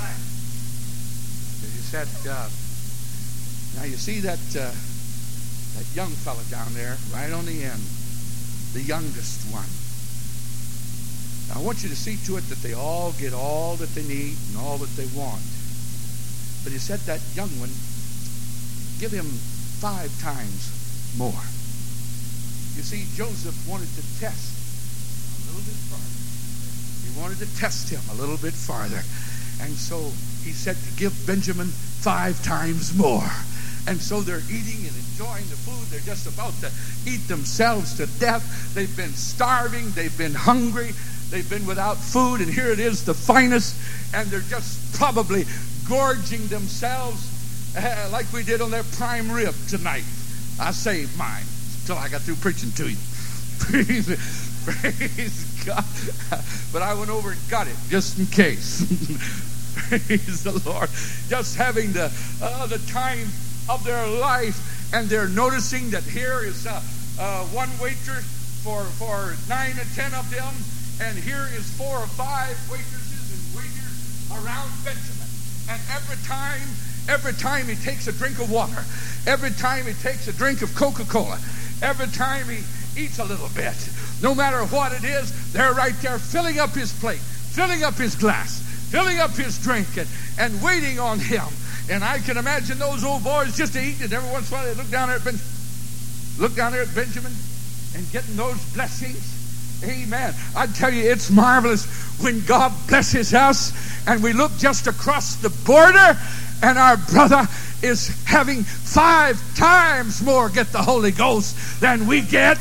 He said, uh, now you see that uh, that young fella down there, right on the end, the youngest one. Now, I want you to see to it that they all get all that they need and all that they want. But he said that young one, give him five times more. You see, Joseph wanted to test a little bit farther. He wanted to test him a little bit farther. And so he said to give Benjamin five times more. And so they're eating and enjoying the food. They're just about to eat themselves to death. They've been starving. They've been hungry. They've been without food. And here it is, the finest. And they're just probably gorging themselves uh, like we did on their prime rib tonight. I saved mine till I got through preaching to you. Praise, praise God. But I went over and got it just in case. Praise the Lord. Just having the uh, the time of their life, and they're noticing that here is uh, uh, one waiter for for nine or ten of them, and here is four or five waitresses and waiters around Benjamin. And every time, every time he takes a drink of water, every time he takes a drink of Coca-Cola, every time he eats a little bit, no matter what it is, they're right there filling up his plate, filling up his glass, filling up his drink, and, and waiting on him. And I can imagine those old boys just eating, and every once in a while they look down there at Ben, look down there at Benjamin and getting those blessings. Amen. I tell you, it's marvelous when God blesses us and we look just across the border and our brother is having five times more get the Holy Ghost than we get.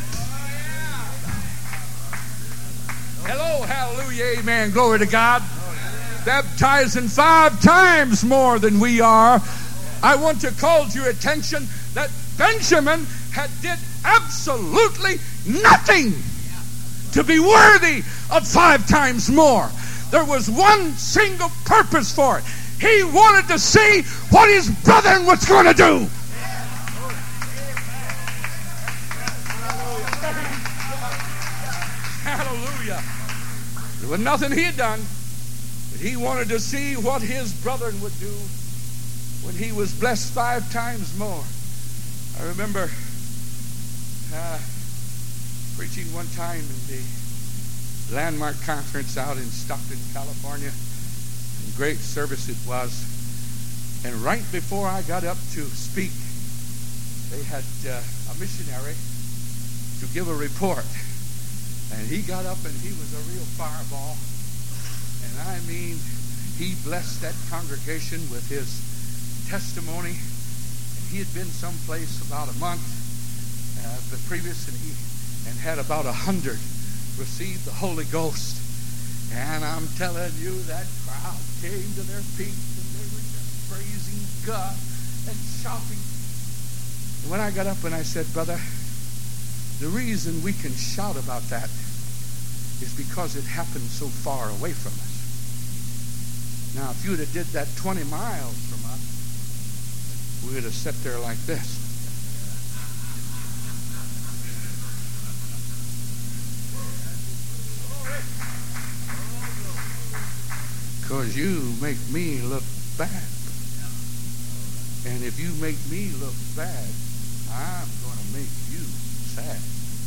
Hello, hallelujah, amen, glory to God. Baptizing five times more than we are. I want to call to your attention that Benjamin had did absolutely nothing to be worthy of five times more. There was one single purpose for it. He wanted to see what his brother was going to do. Hallelujah. There was nothing he had done, but he wanted to see what his brethren would do when he was blessed five times more. I remember uh, preaching one time in the Landmark Conference out in Stockton, California. And great service it was. And right before I got up to speak, they had uh, a missionary to give a report. And he got up and he was a real fireball. And I mean, he blessed that congregation with his testimony. And he had been someplace about a month uh, the previous, and he and had about a hundred receive the Holy Ghost. And I'm telling you, that crowd came to their feet and they were just praising God and shouting. And when I got up and I said, brother, the reason we can shout about that is because it happened so far away from us. Now, if you'd have did that twenty miles from us, we would have sat there like this. Because you make me look bad. And if you make me look bad, I'm going to make you sad.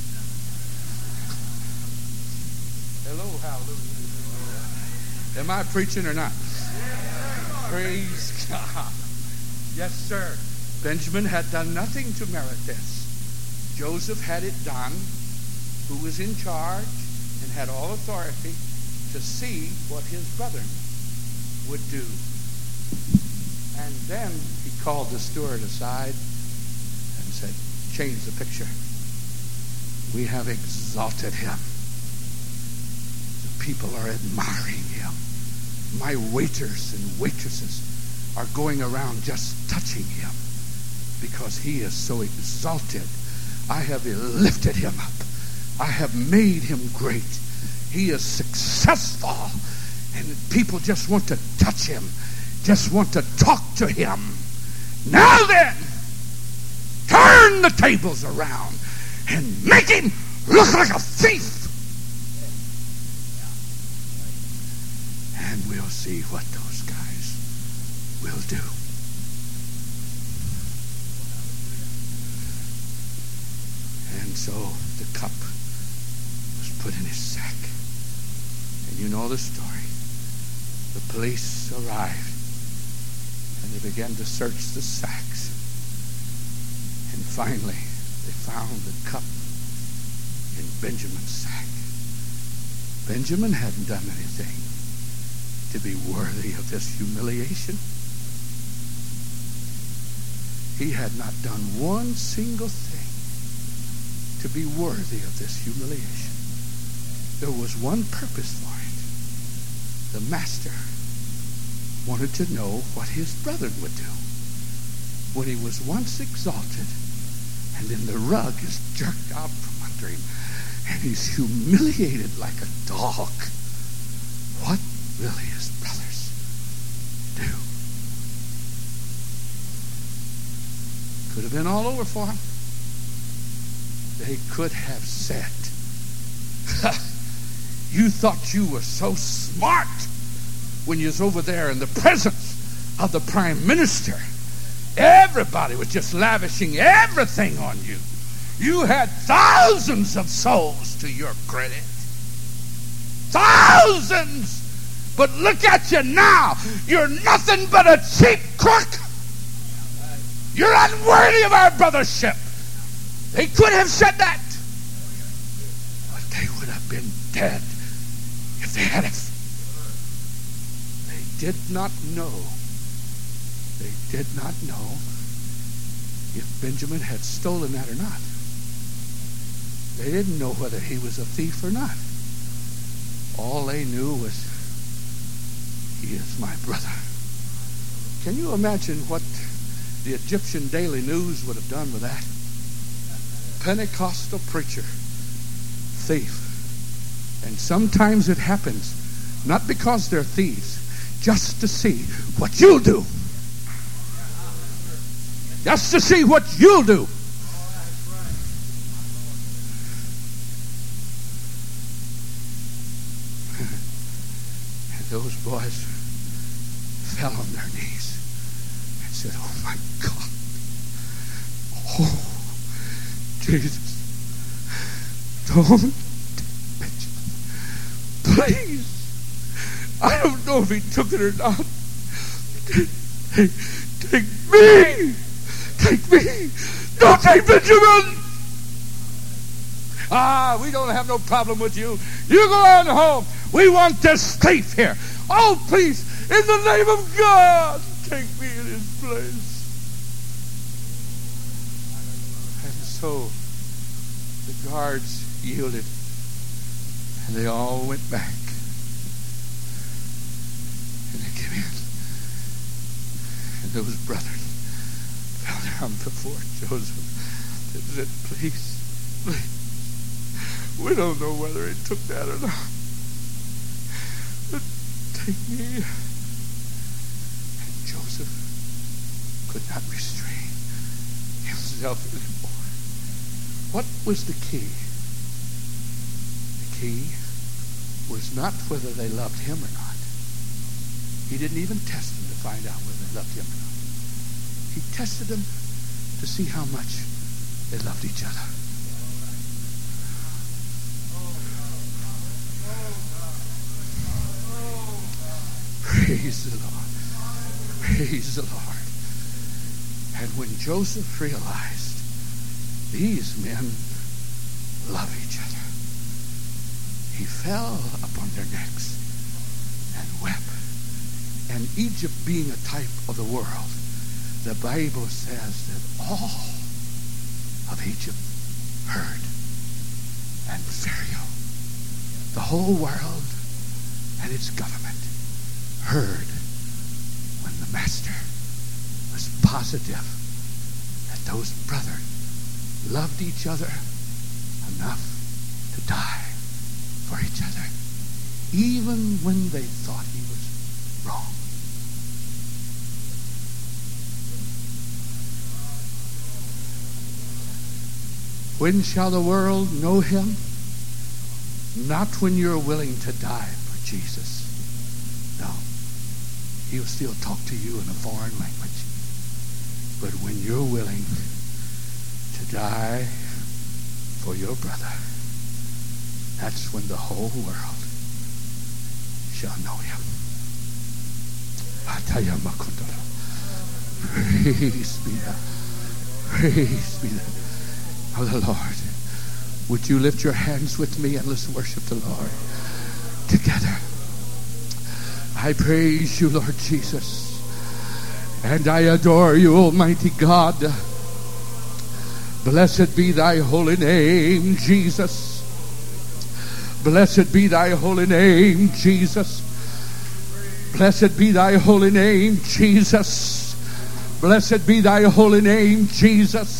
Hello, hallelujah. Am I preaching or not? Praise God. Yes, sir. Benjamin had done nothing to merit this. Joseph had it done, who was in charge and had all authority to see what his brethren would do. And then he called the steward aside and said, change the picture. We have exalted him. The people are admiring him. My waiters and waitresses are going around just touching him because he is so exalted. I have lifted him up. I have made him great. He is successful. And people just want to touch him, just want to talk to him. Now then, turn the tables around and make him look like a thief. And we'll see what those guys will do. And so the cup was put in his sack. And you know the story. The police arrived and they began to search the sacks. And finally, they found the cup in Benjamin's sack. Benjamin hadn't done anything to be worthy of this humiliation. He had not done one single thing to be worthy of this humiliation. There was one purpose for it. The master wanted to know what his brethren would do when he was once exalted and then the rug is jerked out from under him and he's humiliated like a dog. What will his brothers do? Could have been all over for him. They could have said, you thought you were so smart when you was over there in the presence of the prime minister. Everybody was just lavishing everything on you. You had thousands of souls to your credit. Thousands! But look at you now. You're nothing but a cheap crook. You're unworthy of our brothership. They could have said that. But they would have been dead if they had it. They did not know. They did not know if Benjamin had stolen that or not. They didn't know whether he was a thief or not. All they knew was, he is my brother. Can you imagine what the Egyptian Daily News would have done with that. Pentecostal preacher, thief. And sometimes it happens, not because they're thieves, just to see what you'll do. Just to see what you'll do. And those boys fell on their knees and said, "Oh my God. Oh, Jesus. Don't mention it. Please. I don't know if he took it or not. Take, take me. Take me. Don't take Benjamin. Ah, we don't have no problem with you. You go on home. We want this thief here. Oh, please, in the name of God, take me in his place." And so the guards yielded, and they all went back. And they came in. And those brothers fell down before Joseph and said, "Please, please. We don't know whether he took that or not. But take me." And Joseph could not restrain himself anymore. What was the key? The key was not whether they loved him or not. He didn't even test them to find out whether they loved him or not. He tested them to see how much they loved each other. Praise the Lord. Praise the Lord. And when Joseph realized these men love each other, he fell upon their necks and wept. And Egypt being a type of the world, the Bible says that all of Egypt heard. And Pharaoh, the whole world and its government, heard when the master was positive that those brothers loved each other enough to die for each other, even when they thought he was wrong. When shall the world know him? Not when you're willing to die for Jesus. No. He'll still talk to you in a foreign language. But when you're willing to die for your brother, that's when the whole world shall know him. Praise be the, praise be the of the Lord. Would you lift your hands with me and let's worship the Lord together. I praise you, Lord Jesus, and I adore you, Almighty God. Blessed be thy holy name, Jesus. Blessed be thy holy name, Jesus. Blessed be thy holy name, Jesus. Blessed be thy holy name, Jesus.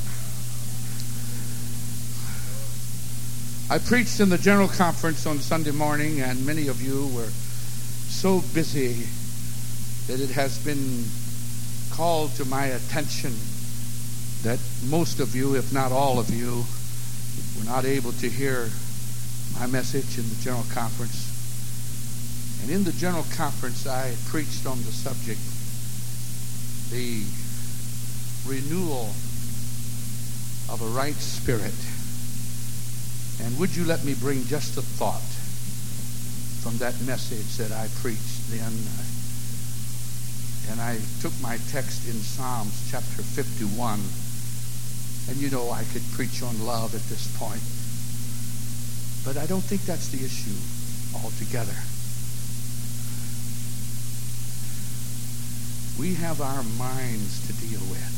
I preached in the general conference on Sunday morning, and many of you were so busy that it has been called to my attention that most of you, if not all of you, were not able to hear my message in the general conference. And in the general conference, I preached on the subject, the renewal of a right spirit. And would you let me bring just a thought from that message that I preached then? And I took my text in Psalms chapter fifty-one. And you know I could preach on love at this point. But I don't think that's the issue altogether. We have our minds to deal with.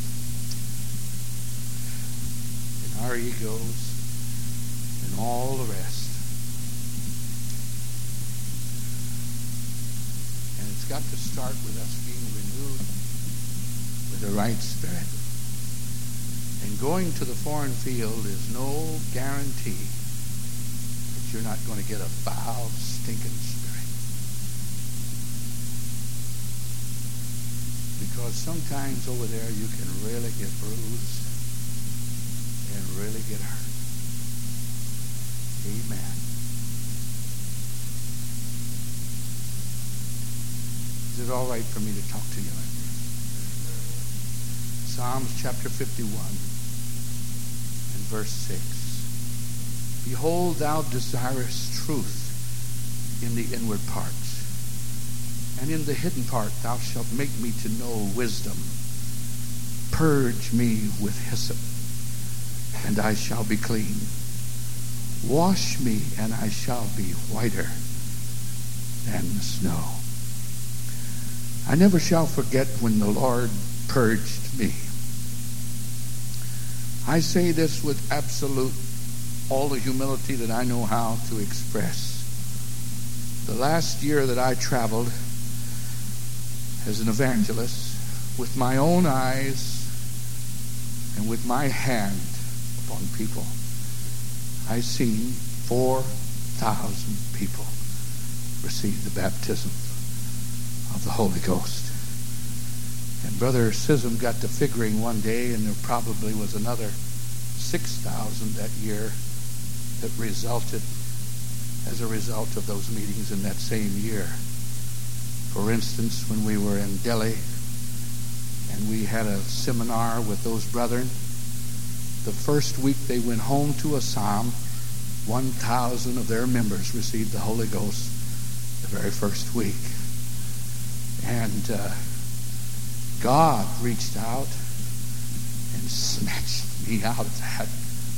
And our egos. And all the rest. And it's got to start with us being renewed with the right spirit. And going to the foreign field is no guarantee that you're not going to get a foul, stinking spirit. Because sometimes over there you can really get bruised and really get hurt. Amen. Is it all right for me to talk to you like this? Psalms chapter fifty-one and verse six. Behold, thou desirest truth in the inward parts, and in the hidden part thou shalt make me to know wisdom. Purge me with hyssop, and I shall be clean. Wash me, and I shall be whiter than the snow. I never shall forget when the Lord purged me. I say this with absolute, all the humility that I know how to express. The last year that I traveled as an evangelist, with my own eyes and with my hand upon people, I seen four thousand people receive the baptism of the Holy Ghost. And Brother Sism got to figuring one day, and there probably was another six thousand that year that resulted as a result of those meetings in that same year. For instance, when we were in Delhi and we had a seminar with those brethren, the first week they went home to Assam, one thousand of their members received the Holy Ghost the very first week. And uh, God reached out and snatched me out of that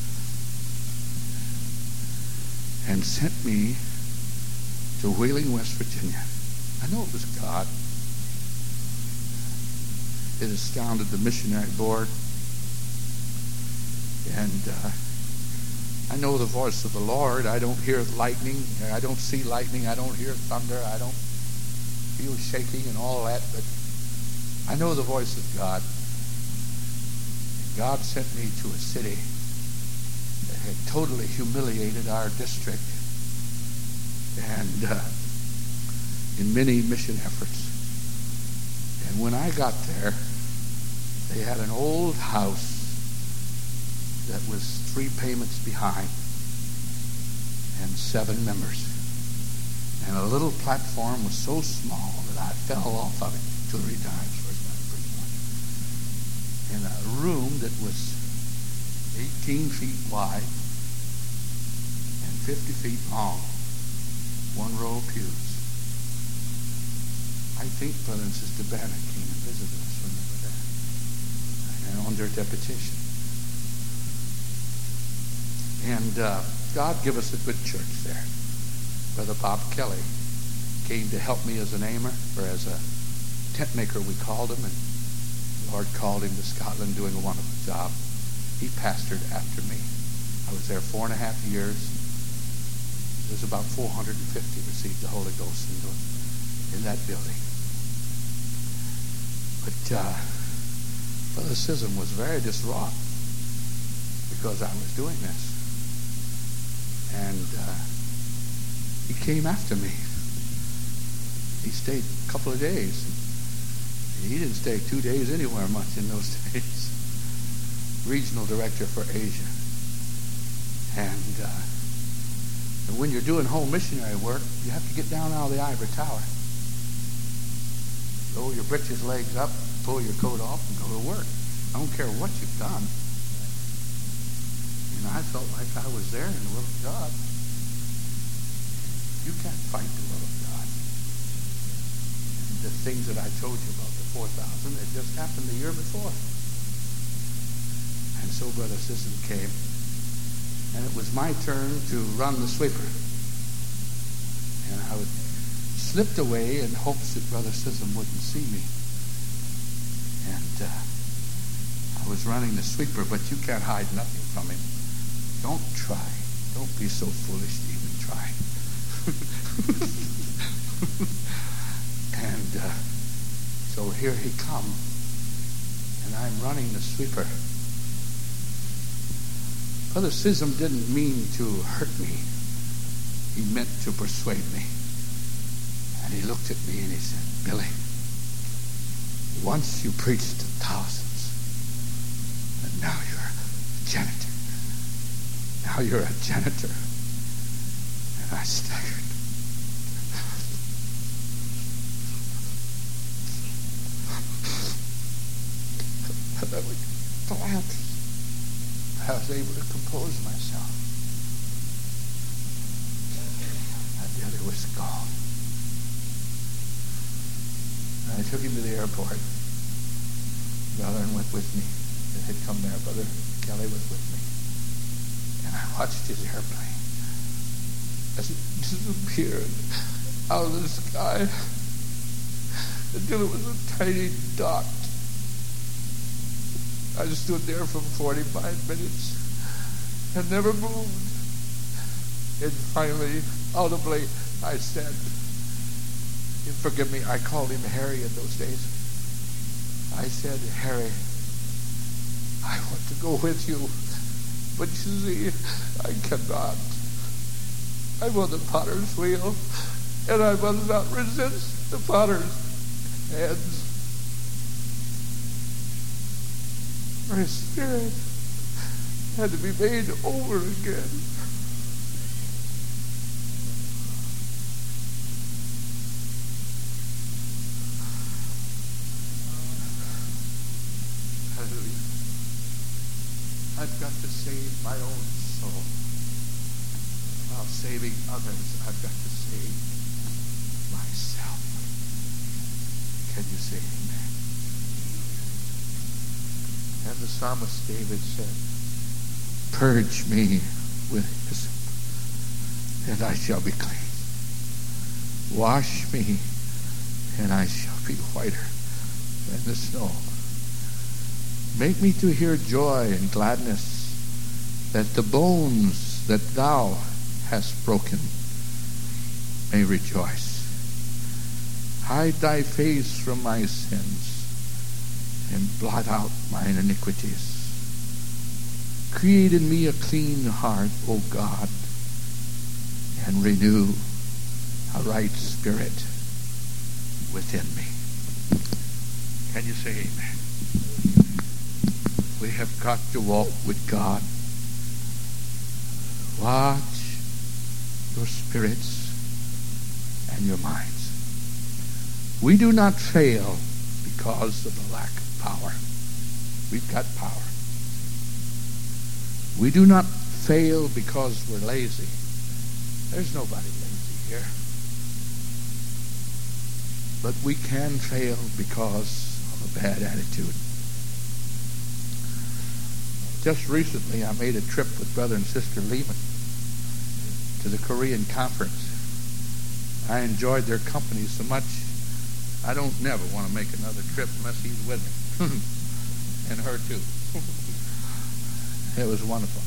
and sent me to Wheeling, West Virginia. I know it was God. It astounded the missionary board. And uh, I know the voice of the Lord. I don't hear lightning. I don't see lightning. I don't hear thunder. I don't feel shaking and all that. But I know the voice of God. God sent me to a city that had totally humiliated our district and uh, in many mission efforts. And when I got there, they had an old house that was three payments behind and seven members. And a little platform was so small that I fell off of it two or three times. In a room that was eighteen feet wide and fifty feet long, one row of pews. I think Brother and Sister Banner came and visited us when they were there, and on their deputation. And uh, God give us a good church there. Brother Bob Kelly came to help me as an aimer, or as a tent maker we called him, and the Lord called him to Scotland doing a wonderful job. He pastored after me. I was there four and a half years. There was about four hundred fifty received the Holy Ghost in, the, in that building. But uh, Brother Sism was very distraught because I was doing this. And uh, he came after me. He stayed a couple of days. He didn't stay two days anywhere much in those days. Regional director for Asia. And, uh, and when you're doing home missionary work, you have to get down out of the ivory tower. Roll your breeches legs up, pull your coat off, and go to work. I don't care what you've done. And I felt like I was there in the will of God. You can't fight the will of God. The things that I told you about the four thousand, it just happened the year before. And so Brother Sisson came, and it was my turn to run the sweeper. And I would slipped away in hopes that Brother Sisson wouldn't see me. And uh, I was running the sweeper, but you can't hide nothing from him. Don't try. Don't be so foolish to even try. And uh, so here he come. and I'm running the sweeper. Brother Sism didn't mean to hurt me. He meant to persuade me. And he looked at me and he said, Billy, once you preached to thousands, and now you're a janitor. Now you're a janitor. And I staggered. And I was glad I was able to compose myself. And Billy was gone. I took him to the airport. Brother went with me. It had come there. Brother Kelly was with me. And I watched his airplane as it disappeared out of the sky until it was a tiny dot. I stood there for forty-five minutes and never moved. And finally, audibly, I said, forgive me, I called him Harry in those days. I said, Harry, I want to go with you, but you see, I cannot. I'm on the potter's wheel, and I must not resist the potter's hands. My spirit had to be made over again. Hallelujah. I've got to save my own soul. While saving others, I've got to save myself. Can you say amen? And the psalmist David said, purge me with hyssop, and I shall be clean. Wash me, and I shall be whiter than the snow. Make me to hear joy and gladness, that the bones that thou hast broken may rejoice. Hide thy face from my sins, and blot out mine iniquities. Create in me a clean heart, O God, and renew a right spirit within me. Can you say amen? We have got to walk with God. Watch your spirits and your minds. We do not fail because of the lack of power. We've got power. We do not fail because we're lazy. There's nobody lazy here. But we can fail because of a bad attitude. Just recently, I made a trip with Brother and Sister Lehman to the Korean conference. I enjoyed their company so much, I don't never want to make another trip unless he's with me. And her too. It was wonderful.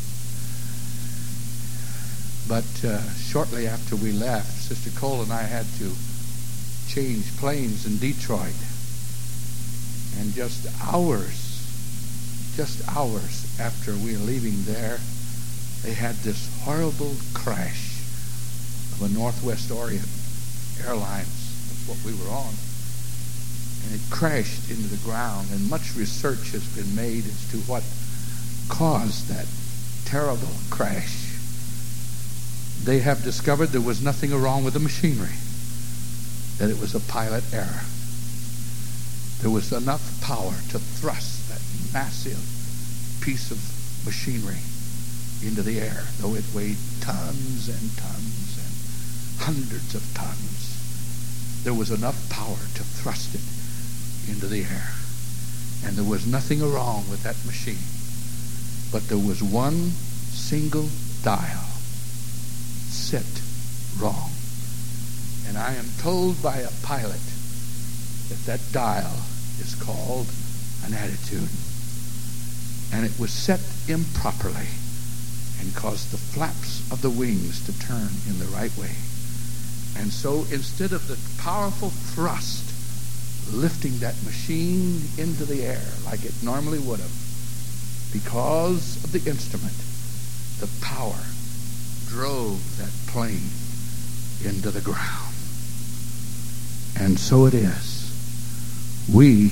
But uh, shortly after we left, Sister Cole and I had to change planes in Detroit. And just hours, just hours after we were leaving there, they had this horrible crash of a Northwest Orient Airlines. That's what we were on. And it crashed into the ground, and much research has been made as to what caused that terrible crash. They have discovered there was nothing wrong with the machinery, that it was a pilot error. There was enough power to thrust that massive piece of machinery into the air, though it weighed tons and tons and hundreds of tons. There was enough power to thrust it into the air. And there was nothing wrong with that machine. But there was one single dial set wrong. And I am told by a pilot that that dial is called an attitude. And it was set improperly and caused the flaps of the wings to turn in the right way. And so instead of the powerful thrust lifting that machine into the air like it normally would have. Because of the instrument, the power drove that plane into the ground. And so it is. We,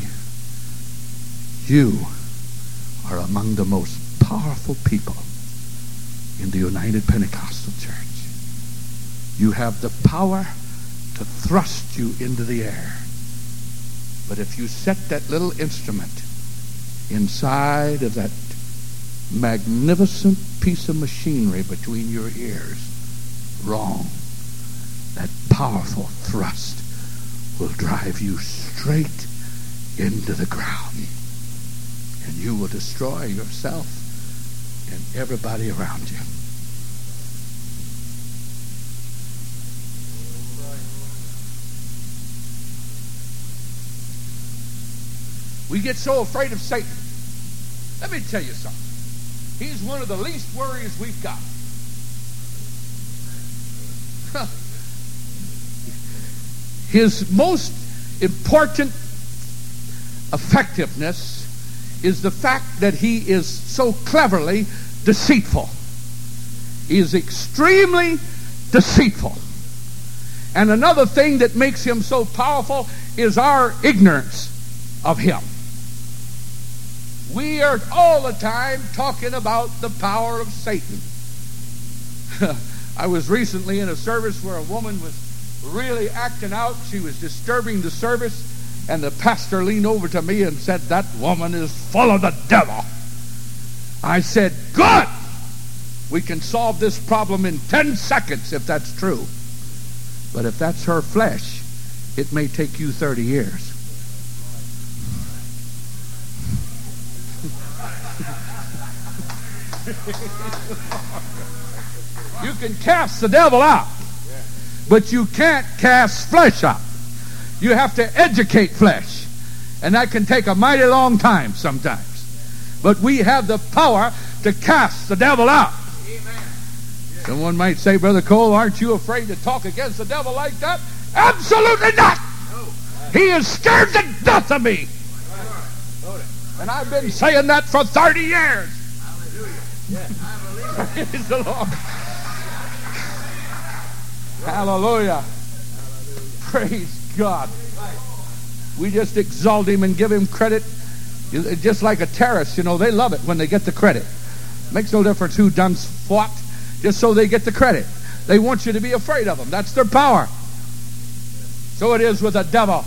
you, are among the most powerful people in the United Pentecostal Church. You have the power to thrust you into the air. But if you set that little instrument inside of that magnificent piece of machinery between your ears, wrong, that powerful thrust will drive you straight into the ground. And you will destroy yourself and everybody around you. We get so afraid of Satan. Let me tell you something. He's one of the least worries we've got. His most important effectiveness is the fact that he is so cleverly deceitful. He is extremely deceitful. And another thing that makes him so powerful is our ignorance of him. We are all the time talking about the power of Satan. I was recently in a service where a woman was really acting out. She was disturbing the service, and the pastor leaned over to me and said, "That woman is full of the devil." I said, "Good! We can solve this problem in ten seconds if that's true. But if that's her flesh, it may take you thirty years. You can cast the devil out, but you can't cast flesh out. You have to educate flesh, and that can take a mighty long time sometimes. But we have the power to cast the devil out. Amen. Someone might say, "Brother Cole, aren't you afraid to talk against the devil like that?" Absolutely not. He is scared to death of me. And I've been saying that for thirty years. Praise the Lord. Hallelujah. Praise God. We just exalt him and give him credit. Just like a terrorist, you know, they love it when they get the credit. Makes no difference who done fought, just so they get the credit. They want you to be afraid of them. That's their power. So it is with the devil.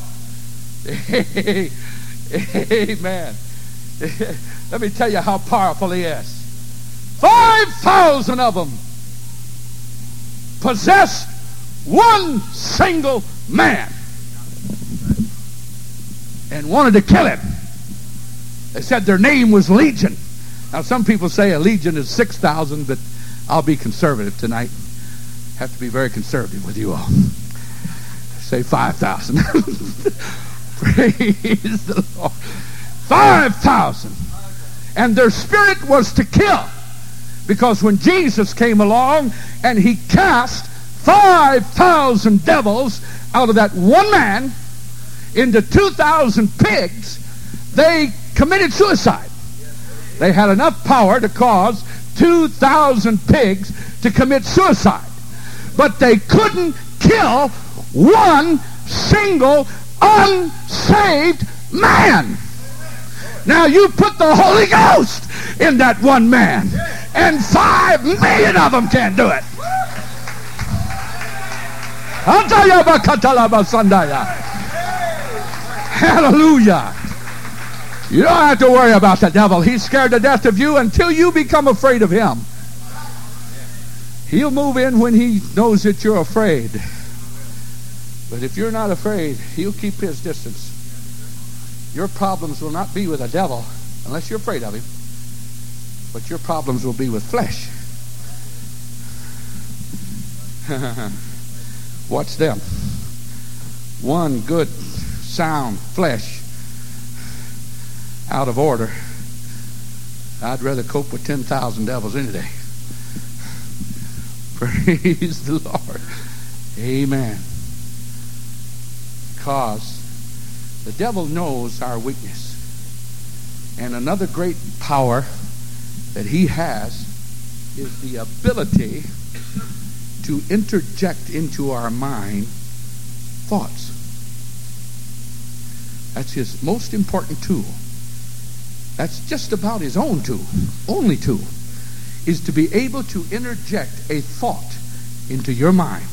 Amen. Let me tell you how powerful he is. Five thousand of them possessed one single man and wanted to kill him. They said their name was Legion. Now some people say a legion is six thousand, but I'll be conservative tonight. Have to be very conservative with you all. Say five thousand. Praise the Lord. five thousand. And their spirit was to kill. Because when Jesus came along and he cast five thousand devils out of that one man into two thousand pigs, they committed suicide. They had enough power to cause two thousand pigs to commit suicide. But they couldn't kill one single unsaved man. Now you put the Holy Ghost in that one man, and five million of them can't do it. Hallelujah. You don't have to worry about the devil. He's scared to death of you until you become afraid of him. He'll move in when he knows that you're afraid. But if you're not afraid, he'll keep his distance. Your problems will not be with the devil unless you're afraid of him. But your problems will be with flesh. Watch them. One good, sound flesh out of order. I'd rather cope with ten thousand devils any day. Praise the Lord. Amen. Because The devil knows our weakness. And another great power that he has is the ability to interject into our mind thoughts. That's his most important tool. That's just about his own tool, only tool, is to be able to interject a thought into your mind.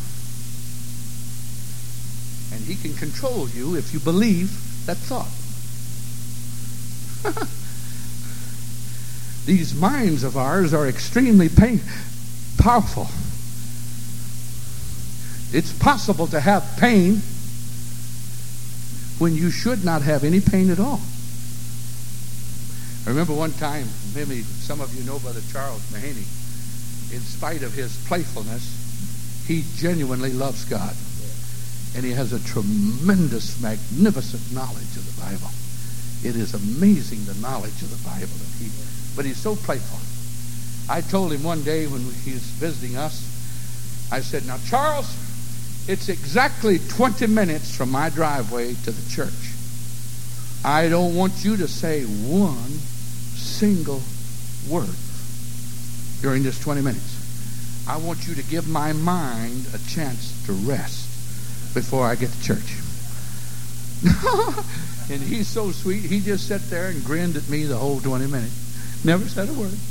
And he can control you if you believe that thought. These minds of ours are extremely pain, powerful. It's possible to have pain when you should not have any pain at all. I remember one time, maybe some of you know Brother Charles Mahaney. In spite of his playfulness, he genuinely loves God. And he has a tremendous, magnificent knowledge of the Bible. It is amazing, the knowledge of the Bible that he, but he's so playful. I told him one day when he was visiting us, I said, now Charles, it's exactly twenty minutes from my driveway to the church. I don't want you to say one single word during this twenty minutes. I want you to give my mind a chance to rest before I get to church. And he's so sweet. He just sat there and grinned at me the whole twenty minutes. Never said a word.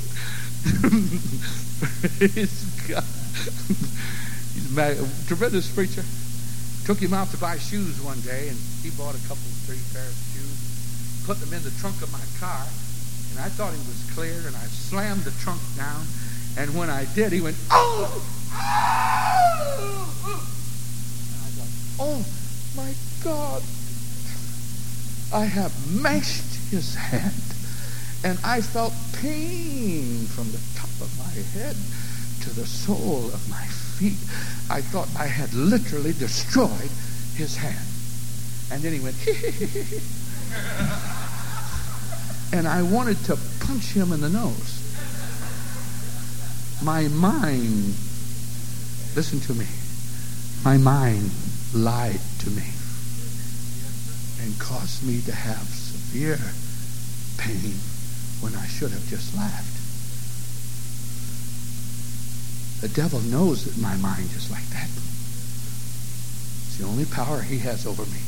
Praise God. He's a tremendous preacher. Took him out to buy shoes one day, and he bought a couple, three pairs of shoes, put them in the trunk of my car, and I thought he was clear, and I slammed the trunk down, and when I did, he went, oh! Oh! And I thought, oh, my God. I have mashed his head, and I felt pain from the top of my head to the sole of my feet. I thought I had literally destroyed his hand. And then he went, and I wanted to punch him in the nose. My mind, listen to me, my mind lied to me and caused me to have severe pain when I should have just laughed. The devil knows that my mind is like that. It's the only power he has over me.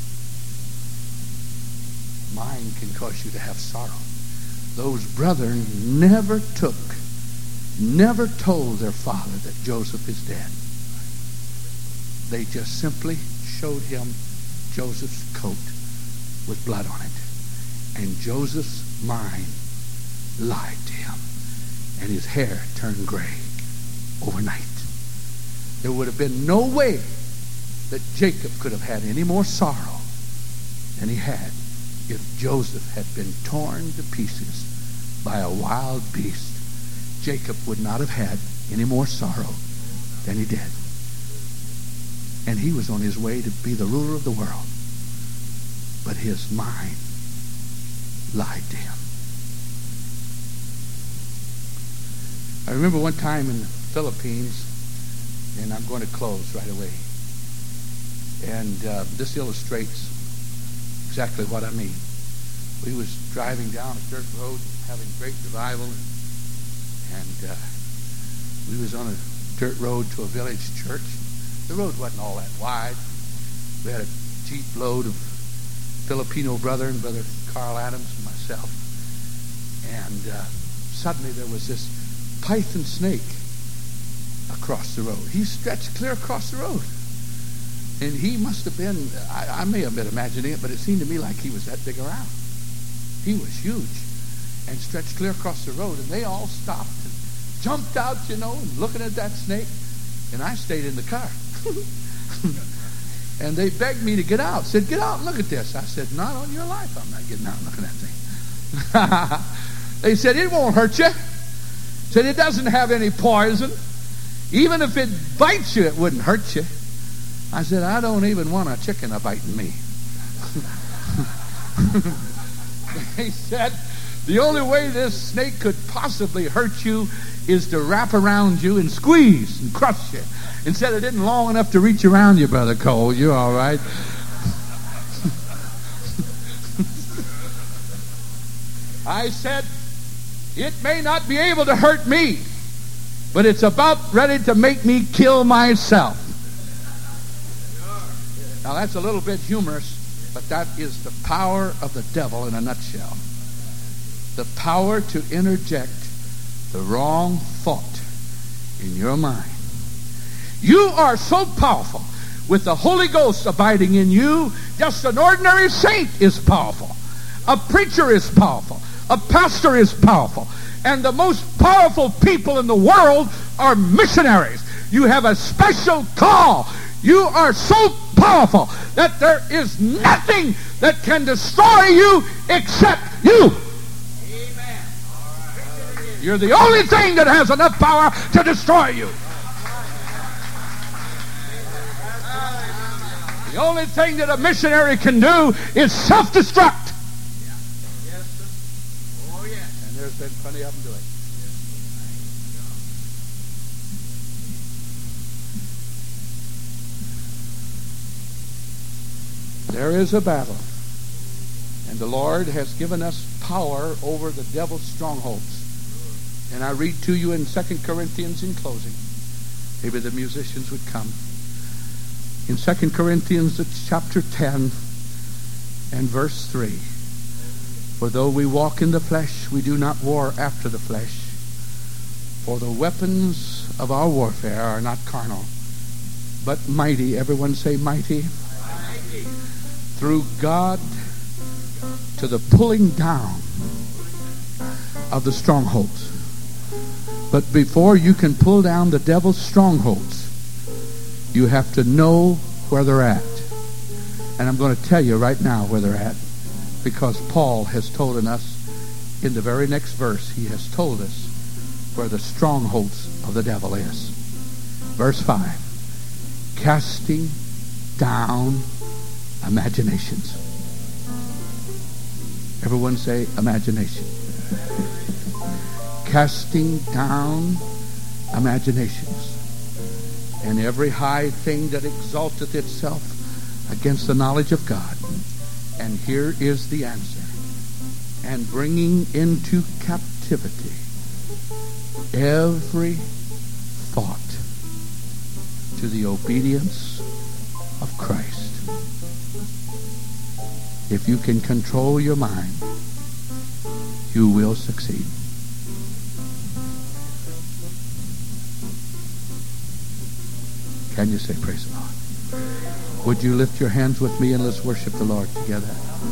Mind can cause you to have sorrow. Those brethren never took, never told their father that Joseph is dead. They just simply showed him Joseph's coat with blood on it. And Joseph's mind lied to him. And his hair turned gray overnight. There would have been no way that Jacob could have had any more sorrow than he had if Joseph had been torn to pieces by a wild beast. Jacob would not have had any more sorrow than he did. And he was on his way to be the ruler of the world. But his mind lied to him. I remember one time in the Philippines, and I'm going to close right away. And uh, this illustrates exactly what I mean. We was driving down a dirt road, having great revival, and uh, we was on a dirt road to a village church. The road wasn't all that wide. We had a jeep load of Filipino brother and Brother Carl Adams and myself. And uh, suddenly there was this python snake across the road. He stretched clear across the road. And he must have been, I, I may have been imagining it, but it seemed to me like he was that big around. He was huge and stretched clear across the road. And they all stopped and jumped out, you know, and looking at that snake. And I stayed in the car. And they begged me to get out. Said, get out and look at this. I said, not on your life. I'm not getting out and looking at that thing. They said, it won't hurt you. Said, it doesn't have any poison. Even if it bites you, it wouldn't hurt you. I said, I don't even want a chicken a biting me. They said, the only way this snake could possibly hurt you is to wrap around you and squeeze and crush you. And said it isn't long enough to reach around you, Brother Cole. You're all right. I said, it may not be able to hurt me, but it's about ready to make me kill myself. Now that's a little bit humorous, but that is the power of the devil in a nutshell. The power to interject the wrong thought in your mind. You are so powerful with the Holy Ghost abiding in you. Just an ordinary saint is powerful. A preacher is powerful. A pastor is powerful. And the most powerful people in the world are missionaries. You have a special call. You are so powerful that there is nothing that can destroy you except you. Amen. You're the only thing that has enough power to destroy you. The only thing that a missionary can do is self-destruct. And there's been plenty of them doing it. There is a battle, and the Lord has given us power over the devil's strongholds. And I read to you in Second Corinthians in closing. Maybe the musicians would come. In Second Corinthians chapter ten and verse three. For though we walk in the flesh, we do not war after the flesh. For the weapons of our warfare are not carnal, but mighty. Everyone say mighty. Mighty. Through God to the pulling down of the strongholds. But before you can pull down the devil's strongholds, you have to know where they're at. And I'm going to tell you right now where they're at, because Paul has told us in the very next verse, he has told us where the strongholds of the devil is. Verse five. Casting down imaginations. Everyone say imagination. Casting down imaginations. And every high thing that exalteth itself against the knowledge of God. And here is the answer. And bringing into captivity every thought to the obedience of Christ. If you can control your mind, you will succeed. Can you say praise the Lord? Would you lift your hands with me and let's worship the Lord together?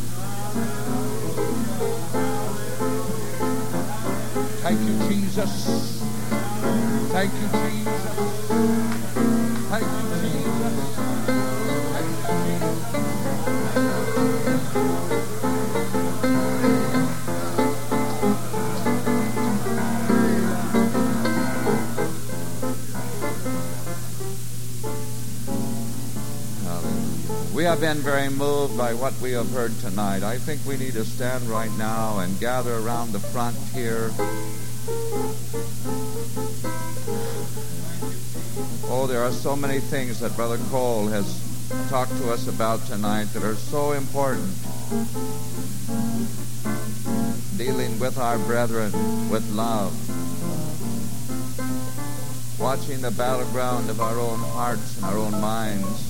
Thank you, Jesus. Thank you, Jesus. Thank you, Jesus. Thank you, Jesus. We have been very moved by what we have heard tonight. I think we need to stand right now and gather around the front here. Oh, there are so many things that Brother Cole has talked to us about tonight that are so important. Dealing with our brethren with love. Watching the battleground of our own hearts and our own minds.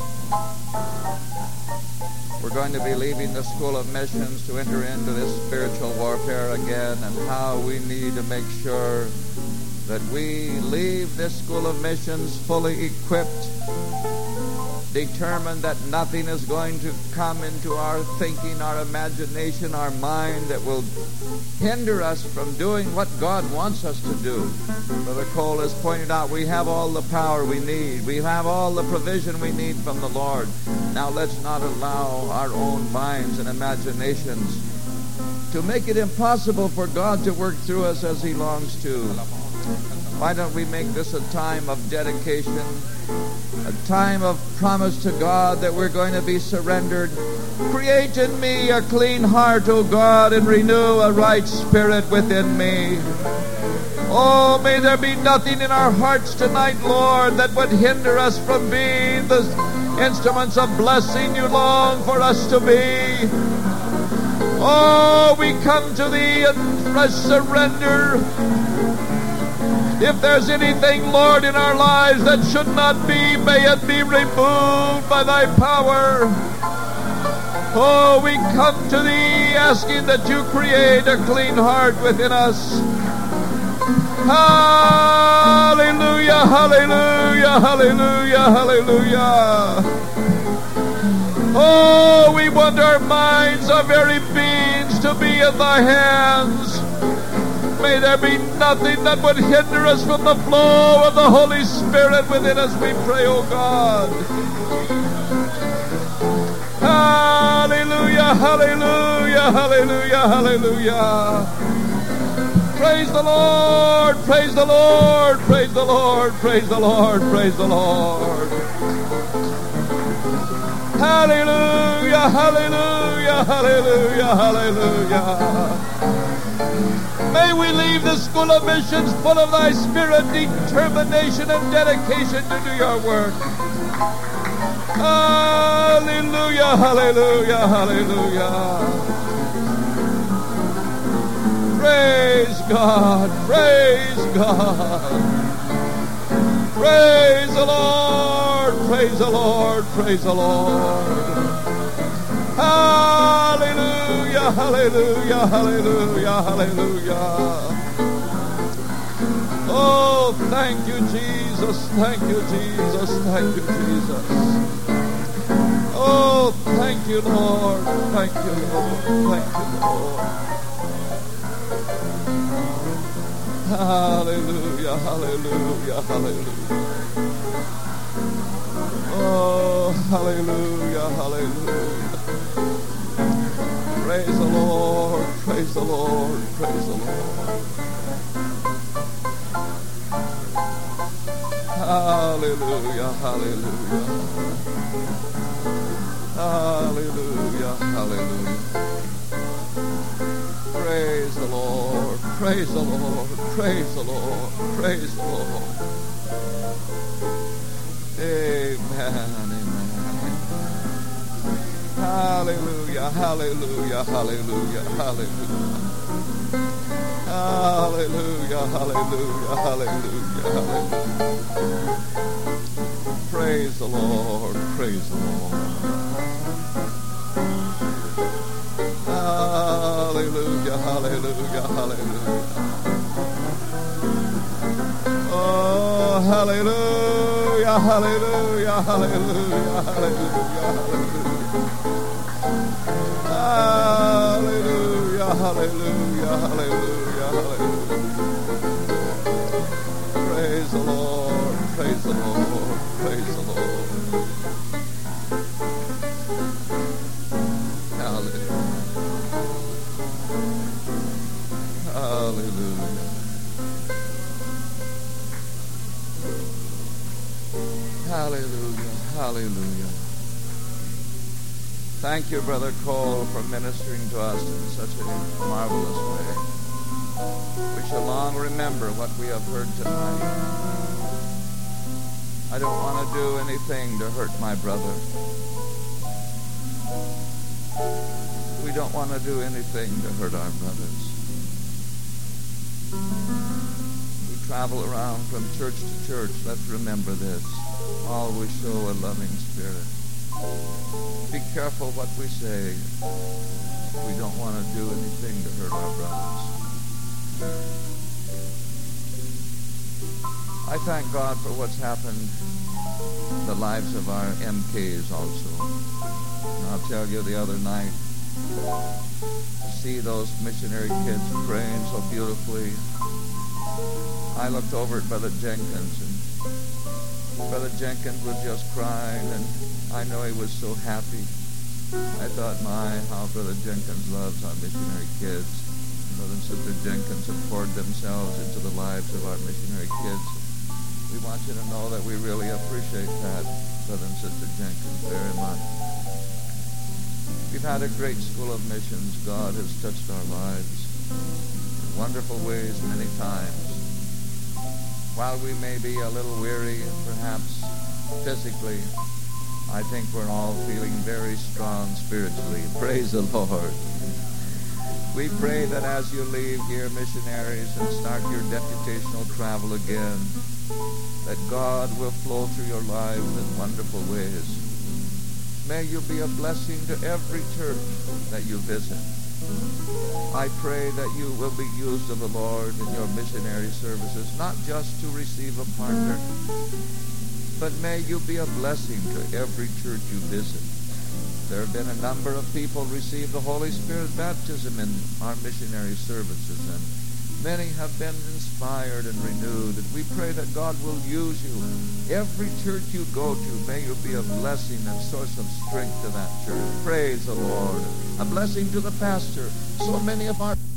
We're going to be leaving the School of Missions to enter into this spiritual warfare again, and how we need to make sure that we leave this School of Missions fully equipped, determined that nothing is going to come into our thinking, our imagination, our mind that will hinder us from doing what God wants us to do. Brother Cole has pointed out we have all the power we need. We have all the provision we need from the Lord. Now let's not allow our own minds and imaginations to make it impossible for God to work through us as He longs to. Why don't we make this a time of dedication, a time of promise to God that we're going to be surrendered. Create in me a clean heart, O God, and renew a right spirit within me. Oh, may there be nothing in our hearts tonight, Lord, that would hinder us from being the instruments of blessing You long for us to be. Oh, Oh, we come to Thee in fresh surrender. If there's anything, Lord, in our lives that should not be, may it be removed by Thy power. Oh, we come to Thee asking that You create a clean heart within us. Hallelujah, hallelujah, hallelujah, hallelujah. Oh, we want our minds, our very beings, to be in Thy hands. May there be nothing that would hinder us from the flow of the Holy Spirit within us, we pray, O God. Hallelujah, hallelujah, hallelujah, hallelujah. Praise the Lord, praise the Lord, praise the Lord, praise the Lord, praise the Lord. Hallelujah, hallelujah, hallelujah, hallelujah. May we leave the school of missions full of Thy Spirit, determination, and dedication to do Your work. Hallelujah, hallelujah, hallelujah. Praise God, praise God. Praise the Lord, praise the Lord, praise the Lord. Hallelujah, hallelujah, hallelujah, hallelujah. Oh, thank You, Jesus, thank You, Jesus, thank You, Jesus. Oh, thank You, Lord, thank You, Lord, thank You, Lord. Hallelujah, hallelujah, hallelujah. Oh, hallelujah, hallelujah. Praise the Lord, praise the Lord, praise the Lord. Hallelujah, hallelujah. Hallelujah, hallelujah. Praise the Lord, praise the Lord, praise the Lord, praise the Lord. Amen, amen. Hallelujah, hallelujah, hallelujah, hallelujah. Hallelujah, hallelujah, hallelujah, hallelujah. Praise the Lord, praise the Lord. Hallelujah, hallelujah, hallelujah. Oh, hallelujah, hallelujah, hallelujah, hallelujah, hallelujah. Hallelujah, hallelujah, hallelujah, hallelujah. Praise the Lord, praise the Lord, praise the Lord. Hallelujah. Hallelujah. Hallelujah, hallelujah. Thank you, Brother Cole, for ministering to us in such a marvelous way. We shall long remember what we have heard tonight. I don't want to do anything to hurt my brother. We don't want to do anything to hurt our brothers. We travel around from church to church. Let's remember this. Always show a loving spirit. Be careful what we say. We don't want to do anything to hurt our brothers. I thank God for what's happened in the lives of our M Ks also. And I'll tell you, the other night, to see those missionary kids praying so beautifully, I looked over at Brother Jenkins, and Brother Jenkins was just crying, and I know he was so happy. I thought, my, how Brother Jenkins loves our missionary kids. Brother and Sister Jenkins have poured themselves into the lives of our missionary kids. We want you to know that we really appreciate that, Brother and Sister Jenkins, very much. We've had a great school of missions. God has touched our lives in wonderful ways many times. While we may be a little weary, perhaps physically, I think we're all feeling very strong spiritually. Praise the Lord. We pray that as you leave here, missionaries, and start your deputational travel again, that God will flow through your lives in wonderful ways. May you be a blessing to every church that you visit. I pray that you will be used of the Lord in your missionary services, not just to receive a partner, but may you be a blessing to every church you visit. There have been a number of people receive the Holy Spirit baptism in our missionary services, and many have been inspired and renewed. And we pray that God will use you. Every church you go to, may you be a blessing and source of strength to that church. Praise the Lord. A blessing to the pastor. So many of our